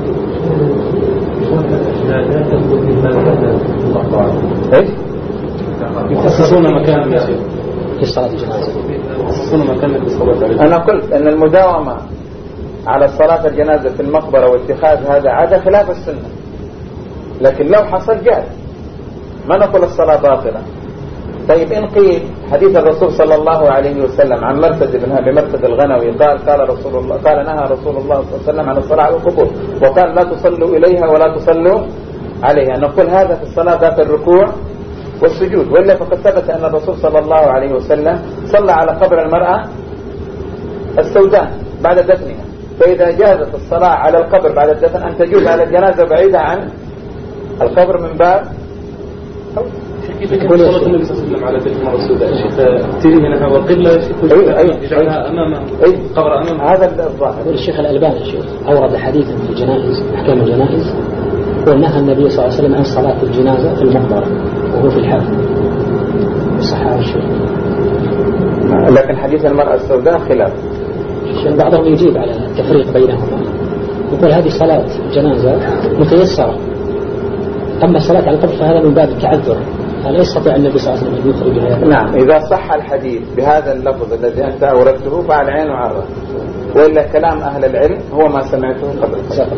إيش؟ يخصصون مكان في صلاة الجنازة. يخصصون مكان للصلاة. أنا قلت أن المداومة على صلاة الجنازة في المقبرة واتخاذ هذا عادة خلاف السنة، لكن لو حصل جاء ما نقول الصلاة باطلة. طيب إن قيل حديث الرسول صلى الله عليه وسلم عن مرثد بن أبي مرثد الغنوي قال قال رسول الله قال نهى رسول الله صلى الله عليه وسلم عن الصلاة على القبور، وقال لا تصلوا إليها ولا تصلوا عليها، نقول هذا في الصلاة ذات الركوع والسجود، وإلا فقد ثبت أن الرسول صلى الله عليه وسلم صلى على قبر المرأة السوداء بعد دفنها، فإذا جازت الصلاة على القبر بعد الدفن أن تجوز على الجنازة بعيدة عن القبر من باب. كيف كان صلاة النبي صلى الله عليه وسلم على تلك المرأة السوداء؟ شيخ تيجي هنا والقبلة أيوة أيوة يجعلها أمامه قبر أمامه. هذا الظاهر. يقول الشيخ الألباني شيخ أورد حديثا في الجنائز أحكام الجنائز، ونهى النبي صلى الله عليه وسلم عن صلاة الجنازة في المقبرة وهو في الحافل. صحيح الشيخ. لكن حديث المرأة السوداء خلاف. بعضهم يجيب على التفريق بينهما، يقول هذه صلاة جنازة متيسرة، أما الصلاة على القبر فهذا من باب التعذر هل يستطيع النبي صلى الله عليه وسلم أن يخرج هذا؟ نعم، إذا صح الحديث بهذا اللفظ الذي أنت أوردته فعلى العين وعلى الرأس، وإلا كلام أهل العلم هو ما سمعته قبل.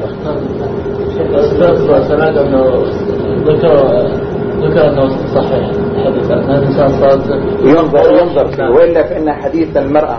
سمعت أنه ذكر ذكر أنه صحيح حديث أن الإنسان صلاة ينظر ينظر فيه، وإلا فإن حديث المرأة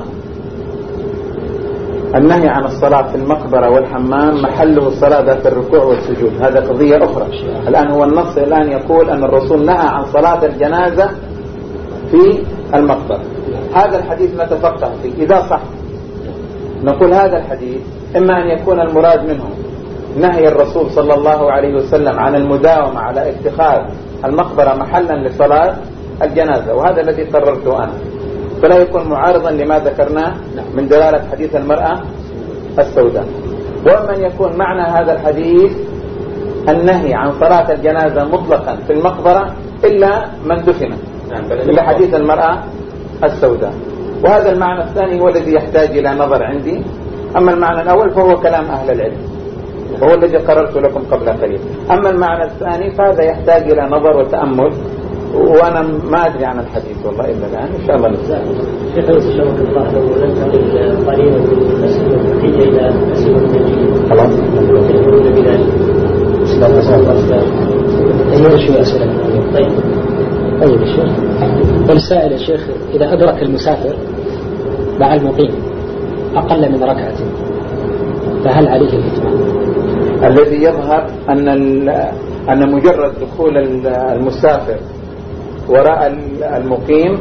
النهي عن الصلاة في المقبرة والحمام محله الصلاة ذات الركوع والسجود، هذا قضية أخرى. الآن هو النص الآن يقول أن الرسول نهى عن صلاة الجنازة في المقبرة. هذا الحديث نتفقه فيه، إذا صح نقول هذا الحديث إما أن يكون المراد منه نهي الرسول صلى الله عليه وسلم عن المداومة على اتخاذ المقبرة محلا لصلاة الجنازة، وهذا الذي قررته أنا، فلا يكون معارضا لما ذكرناه من دلالة حديث المرأة السوداء. ومن يكون معنى هذا الحديث النهي عن صلاة الجنازة مطلقا في المقبرة إلا من دفن، إلا حديث المرأة السوداء. وهذا المعنى الثاني هو الذي يحتاج إلى نظر عندي. أما المعنى الأول فهو كلام أهل العلم، وهو الذي قررت لكم قبل قليل. أما المعنى الثاني فهذا يحتاج إلى نظر وتأمل، وأنا ما أدري عن الحديث والله إلا الآن، إن شاء الله نسأل. شيخ يسلمك الله، لو ننتقل قليلا من الأسئلة الفقهية إلى الأسئلة الدينية. خلاص. تكملون بذلك. بسم الله. أيها شو أسئلة؟ طيب. طيب الشيخ. والسائل يا شيخ، إذا أدرك المسافر مع المقيم أقل من ركعة فهل عليه الإتمام؟ الذي يظهر أن أن مجرد دخول المسافر وراء المقيم،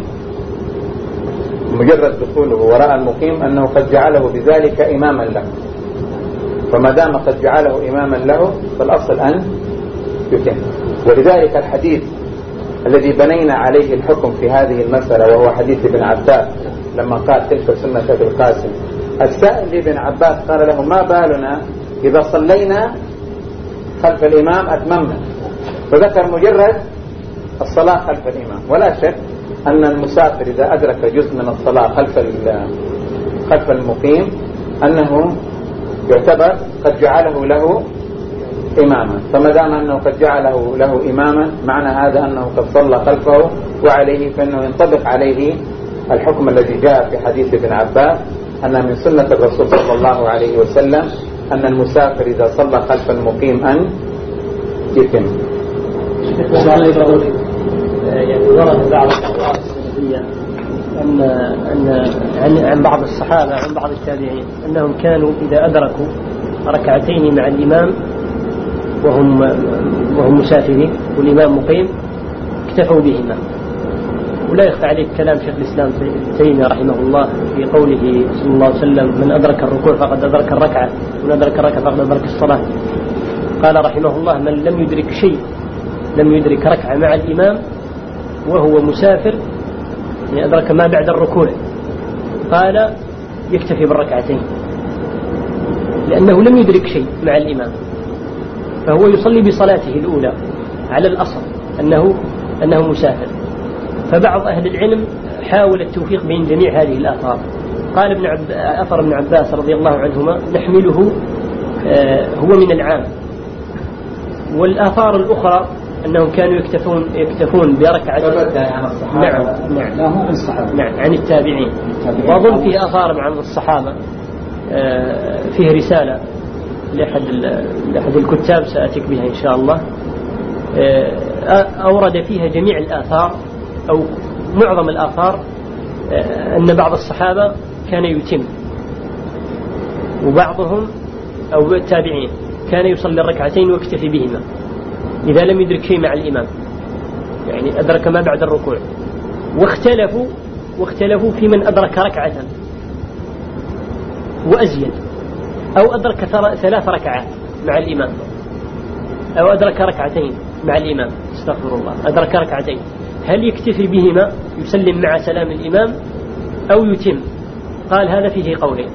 مجرد دخوله وراء المقيم أنه قد جعله بذلك إماما له، فما دام قد جعله إماما له فالأصل أن يتم. ولذلك الحديث الذي بنينا عليه الحكم في هذه المسألة وهو حديث ابن عباس لما قال تلك سنة أبي القاسم، السائل لابن عباس قال له ما بالنا إذا صلينا خلف الإمام أتممنا، فذكر مجرد الصلاة خلف الإمام. ولا شك أن المسافر إذا أدرك جزء من الصلاة خلف خلف المقيم أنه يعتبر قد جعله له إماما، فما دام أنه قد جعله له إماما معنى هذا أنه قد صلى خلفه وعليه، فإنه ينطبق عليه الحكم الذي جاء في حديث ابن عباس أن من سنة الرسول صلى الله عليه وسلم أن المسافر إذا صلى خلف المقيم أن يتم. يعني ورد بعض الأخبار السلفية أن أن عن عن بعض الصحابة عن بعض التابعين أنهم كانوا إذا أدركوا ركعتين مع الإمام وهم وهم مسافرين والإمام مقيم اكتفوا بهما. ولا يخفى عليك كلام شيخ الإسلام ابن تيمية رحمه الله في قوله صلى الله عليه وسلم من أدرك الركوع فقد أدرك الركعة ومن أدرك الركعة فقد أدرك الصلاة. قال رحمه الله من لم يدرك شيء لم يدرك ركعة مع الإمام وهو مسافر يعني أدرك ما بعد الركوع قال يكتفي بالركعتين لأنه لم يدرك شيء مع الإمام، فهو يصلي بصلاته الأولى على الأصل أنه أنه مسافر. فبعض أهل العلم حاول التوفيق بين جميع هذه الآثار. قال ابن عب... أثر ابن عباس رضي الله عنهما نحمله آه هو من العام، والآثار الأخرى أنهم كانوا يكتفون يكتفون بركعة عن الصحابة. نعم نعم لا مو عن الصحابة، نعم عن التابعين. وأظن فيه آثار عن الصحابة. آه فيه رسالة لأحد لأحد الكتاب سأتيك بها إن شاء الله، آه أورد فيها جميع الآثار أو معظم الآثار آه أن بعض الصحابة كان يتم وبعضهم أو التابعين كان يصلي الركعتين ويكتفي بهما إذا لم يدرك شيء مع الإمام، يعني أدرك ما بعد الركوع. واختلفوا واختلفوا في من أدرك ركعة وأزيد أو أدرك ثلاث ركعات مع الإمام أو أدرك ركعتين مع الإمام، استغفر الله، أدرك ركعتين، هل يكتفي بهما يسلم مع سلام الإمام أو يتم؟ قال هذا فيه قولين،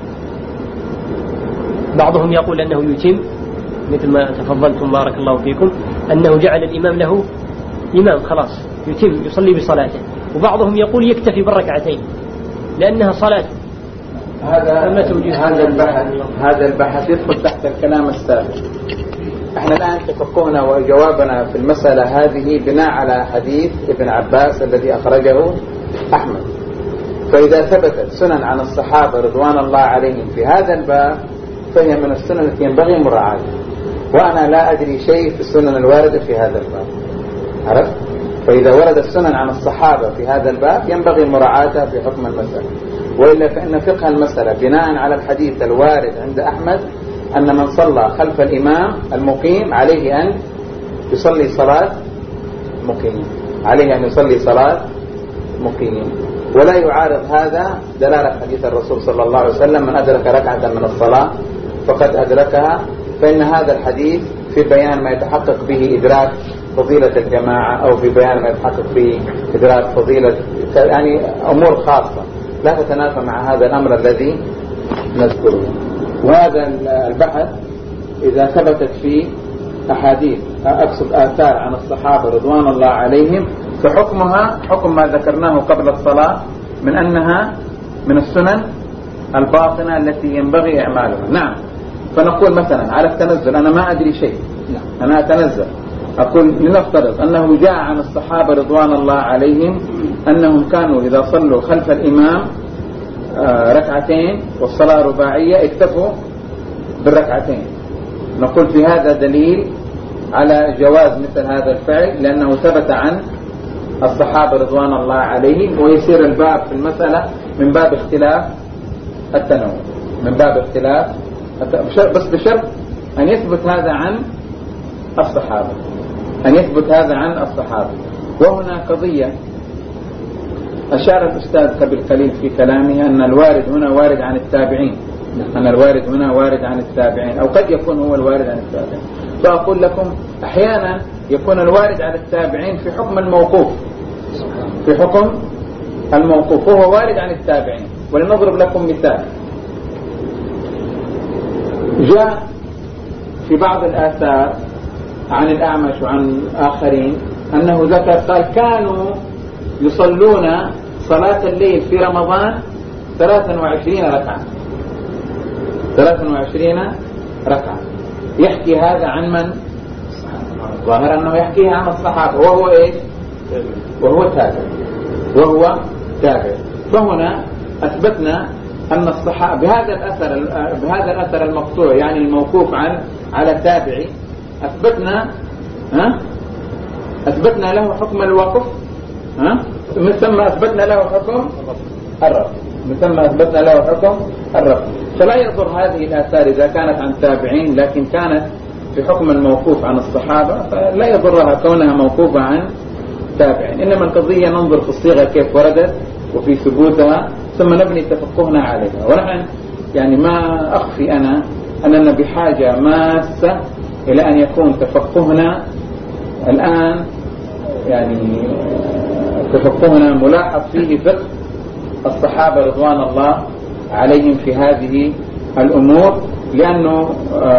بعضهم يقول أنه يتم مثل ما تفضلتم بارك الله فيكم أنه جعل الإمام له إمام خلاص يتم يصلي بصلاته، وبعضهم يقول يكتفي بالركعتين لأنها صلاة. هذا هذا البحث هذا البحث يدخل تحت الكلام السابق. احنا الآن تفقهنا وجوابنا في المسألة هذه بناء على حديث ابن عباس الذي أخرجه أحمد. فإذا ثبتت سنن عن الصحابة رضوان الله عليهم في هذا الباب فهي من السنن التي ينبغي مراعاتها، وأنا لا أدري شيء في السنن الواردة في هذا الباب. عرفت؟ فإذا ورد السنن عن الصحابة في هذا الباب ينبغي مراعاتها في حكم المسألة، وإلا فإن فقه المسألة بناء على الحديث الوارد عند أحمد أن من صلى خلف الإمام المقيم عليه أن يصلي صلاة مقيم، عليه أن يصلي صلاة مقيم، ولا يعارض هذا دلالة حديث الرسول صلى الله عليه وسلم من أدرك ركعة من الصلاة فقد أدركها، فإن هذا الحديث في بيان ما يتحقق به إدراك فضيلة الجماعة، أو في بيان ما يتحقق به إدراك فضيلة يعني أمور خاصة لا تتنافى مع هذا الأمر الذي نذكره. وهذا البحث إذا ثبتت فيه أحاديث أقصد آثار عن الصحابة رضوان الله عليهم فحكمها حكم ما ذكرناه قبل الصلاة من أنها من السنن الباطنة التي ينبغي إعمالها. نعم. فنقول مثلا على التنزل أنا ما أدري شيء، أنا أتنزل، أقول لنفترض أنه جاء عن الصحابة رضوان الله عليهم أنهم كانوا إذا صلوا خلف الإمام ركعتين والصلاة رباعية اكتفوا بالركعتين، نقول في هذا دليل على جواز مثل هذا الفعل لأنه ثبت عن الصحابة رضوان الله عليهم، ويصير الباب في المسألة من باب اختلاف التنوع، من باب اختلاف بس بشرط أن يثبت هذا عن الصحابة، أن يثبت هذا عن الصحابة. وهنا قضية أشار الأستاذ قبل قليل في كلامه أن الوارد هنا وارد عن التابعين، أن الوارد هنا وارد عن التابعين، أو قد يكون هو الوارد عن التابعين. فأقول لكم أحيانا يكون الوارد عن التابعين في حكم الموقوف، في حكم الموقوف وهو وارد عن التابعين. ولنضرب لكم مثال، جاء في بعض الآثار عن الأعمش وعن آخرين أنه ذكر قال كانوا يصلون صلاة الليل في رمضان ثلاثا وعشرين ركعة، ثلاثا وعشرين ركعة. يحكي هذا عن من؟ ظاهر أنه يحكيها عن الصحابة، وهو إيش؟ وهو تابع، وهو تابع. فهنا أثبتنا أن الصحابة بهذا الأثر بهذا الأثر المقطوع يعني الموقوف عن على التابعي أثبتنا ها أثبتنا له حكم الوقف، ها من ثم أثبتنا له حكم الرفع، من ثم أثبتنا له حكم الرفع. فلا يضر هذه الآثار إذا كانت عن تابعين لكن كانت في حكم الموقوف عن الصحابة فلا يضرها كونها موقوفة عن تابعين، إنما القضية ننظر في الصيغة كيف وردت وفي ثبوتها ثم نبني تفقهنا عليها. ونحن يعني ما أخفي أنا أننا بحاجة ماسة إلى أن يكون تفقهنا الآن يعني تفقهنا ملاحظ فيه فقه الصحابة رضوان الله عليهم في هذه الأمور، لأنه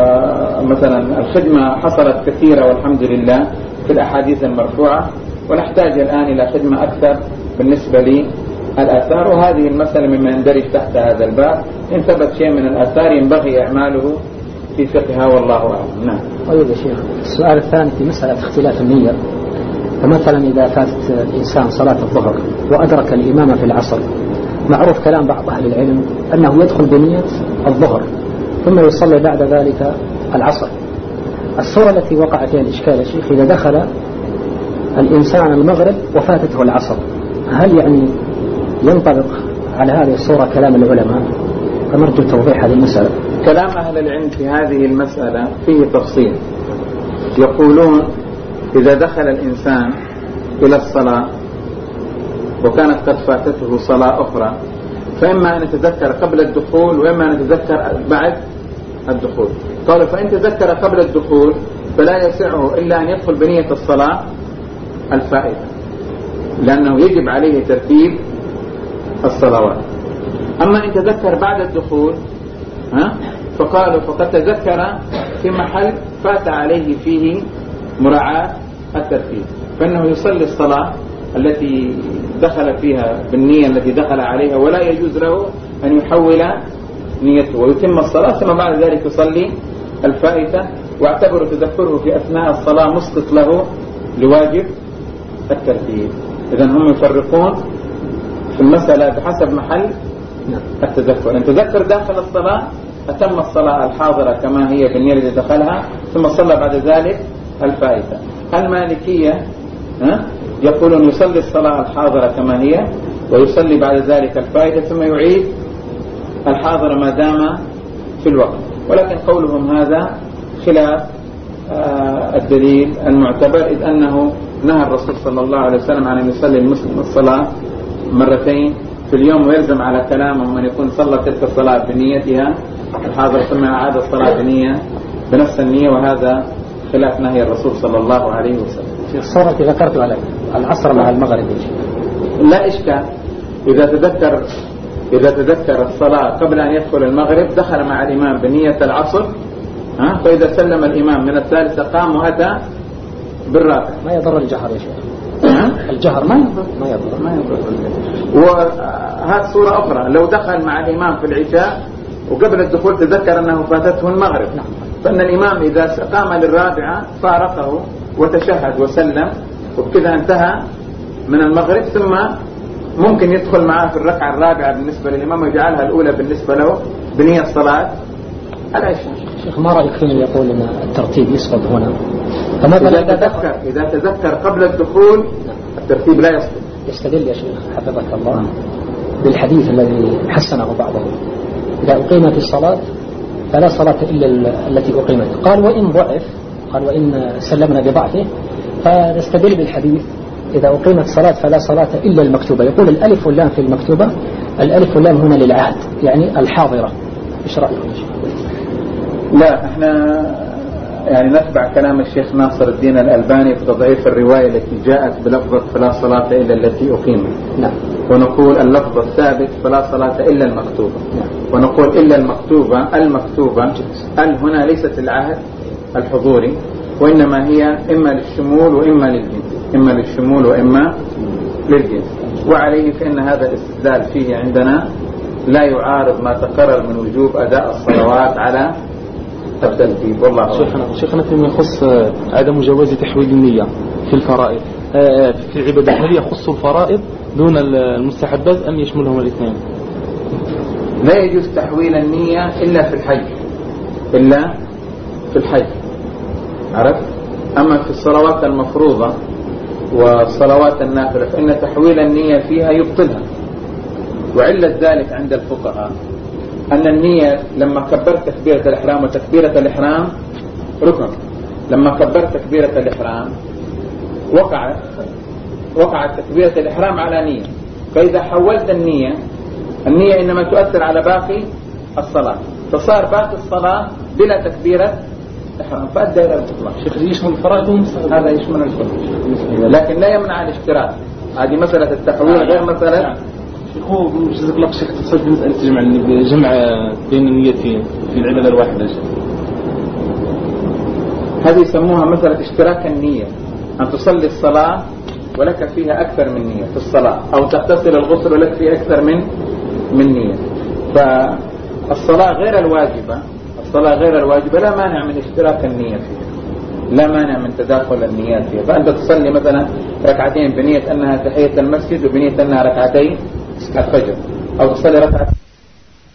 مثلا الخدمة حصلت كثيرة والحمد لله في الأحاديث المرفوعة، ونحتاج الآن إلى خدمة أكثر بالنسبة للآثار، وهذه المسألة مما يندرج تحت هذا الباب. إن ثبت شيء من الآثار ينبغي إعماله في فقهها والله أعلم. نعم. طيب يا شيخ، السؤال الثاني في مسألة اختلاف النية. فمثلا إذا فاتت الإنسان صلاة الظهر وأدرك الإمام في العصر، معروف كلام بعض أهل العلم أنه يدخل بنية الظهر ثم يصلي بعد ذلك العصر. الصورة التي وقع فيها الإشكال يا شيخ إذا دخل الإنسان المغرب وفاتته العصر، هل يعني ينطبق على هذه الصورة كلام العلماء؟ فنرجو توضيح هذه المسألة. كلام أهل العلم في هذه المسألة فيه تفصيل. يقولون إذا دخل الإنسان إلى الصلاة وكانت قد فاتته صلاة أخرى فإما أن يتذكر قبل الدخول وإما أن يتذكر بعد الدخول. قالوا فإن تذكر قبل الدخول فلا يسعه إلا أن يدخل بنية الصلاة الفائتة، لأنه يجب عليه ترتيب الصلوات. أما إن تذكر بعد الدخول ها فقالوا فقد تذكر في محل فات عليه فيه مراعاة الترتيب، فإنه يصلي الصلاة التي دخل فيها بالنية التي دخل عليها، ولا يجوز له أن يحول نيته ويتم الصلاة ثم بعد ذلك يصلي الفائتة واعتبروا تذكره في أثناء الصلاة مسقط له لواجب الترتيب. إذا هم يفرقون في المسألة بحسب محل التذكر. إن تذكر داخل الصلاة أتم الصلاة الحاضرة كما هي بالنية التي دخلها ثم صلى بعد ذلك الفائتة. المالكية يقولون يصلي الصلاة الحاضرة كما هي ويصلي بعد ذلك الفائتة ثم يعيد الحاضرة ما دام في الوقت، ولكن قولهم هذا خلاف الدليل المعتبر، إذ أنه نهى الرسول صلى الله عليه وسلم عن أن يصلي المسلم الصلاة مرتين في اليوم، ويلزم على كلامهم من يكون صلى تلك الصلاة بنيتها الحاضرة ثم أعاد الصلاة بنية بنفس النية، وهذا خلاف نهي الرسول صلى الله عليه وسلم. في الصلاة ذكرت على العصر مع المغرب لا إشكال، إذا تذكر إذا تذكر الصلاة قبل أن يدخل المغرب دخل مع الإمام بنية العصر، ها فإذا سلم الإمام من الثالثة قام وأتى بالرابع. ما يضر الجهر يا شيخ، الجهر ما يضر ما يضر ما يضر. وهذه صورة أخرى، لو دخل مع الإمام في العشاء وقبل الدخول تذكر أنه فاتته المغرب، فإن الإمام إذا قام للرابعة فارقه وتشهد وسلم وبكذا انتهى من المغرب، ثم ممكن يدخل معه في الركعة الرابعة بالنسبة للإمام ويجعلها الأولى بالنسبة له بنية صلاة العشاء. شيخ ما رأيك فينا يقول أن الترتيب يسقط هنا؟ إذا تذكر إذا تذكر قبل الدخول الترتيب لا يسقط. يستدل يا شيخ حفظك الله بالحديث الذي حسنه بعضهم: إذا أقيمت الصلاة فلا صلاة إلا التي أقيمت. قال وإن ضعف، قال وإن سلمنا بضعفه، فنستدل بالحديث إذا أقيمت الصلاة فلا صلاة إلا المكتوبة. يقول الألف واللام في المكتوبة، الألف واللام هنا للعهد يعني الحاضرة. إيش رأيكم؟ لا، احنا يعني نتبع كلام الشيخ ناصر الدين الألباني في تضعيف الرواية التي جاءت بلفظة فلا صلاة إلا التي أقيمت. نعم. ونقول اللفظ الثابت فلا صلاة إلا المكتوبة. نعم. ونقول إلا المكتوبة المكتوبة ال هنا ليست العهد الحضوري، وإنما هي إما للشمول وإما للجنس، إما للشمول وإما للجنس. وعليه فإن هذا الاستدلال فيه عندنا لا يعارض ما تقرر من وجوب أداء الصلوات على الترتيب. والله شيخنا شيخنا فيما يخص عدم جواز تحويل النية في الفرائض في العبادات، هل يخص الفرائض دون المستحبات أم يشملهم الاثنين؟ لا يجوز تحويل النية إلا في الحج، إلا في الحج، عرفت؟ أما في الصلوات المفروضة والصلوات النافلة فإن تحويل النية فيها يبطلها. وعلة ذلك عند الفقهاء أن النية لما كبرت تكبيرة الإحرام، وتكبيرة الإحرام ركن، لما كبرت تكبيرة الإحرام وقعت وقعت تكبيرة الإحرام على نية، فإذا حولت النية النية إنما تؤثر على باقي الصلاة، فصار باقي الصلاة بلا تكبيرة إحرام فأدى إلى البطلان. شيخ يشمل الفرائض والمستحبات؟ هذا يشمل الفرائض، لكن لا يمنع الاشتراك. هذه مسألة التحويل غير مسألة. هو جزاك الله شيخ تصل مسألة جمع جمع بين النيتين في العبادة الواحدة. هذه يسموها مسألة اشتراك النية، أن تصلي الصلاة ولك فيها أكثر من نية في الصلاة، أو تغتسل الغسل ولك فيها أكثر من من نية. فالصلاة غير الواجبة الصلاة غير الواجبة لا مانع من اشتراك النية فيها، لا مانع من تداخل النيات فيها. فأنت تصلي مثلا ركعتين بنية أنها تحية المسجد وبنية أنها ركعتين الفجر، أو تصلي ركعتين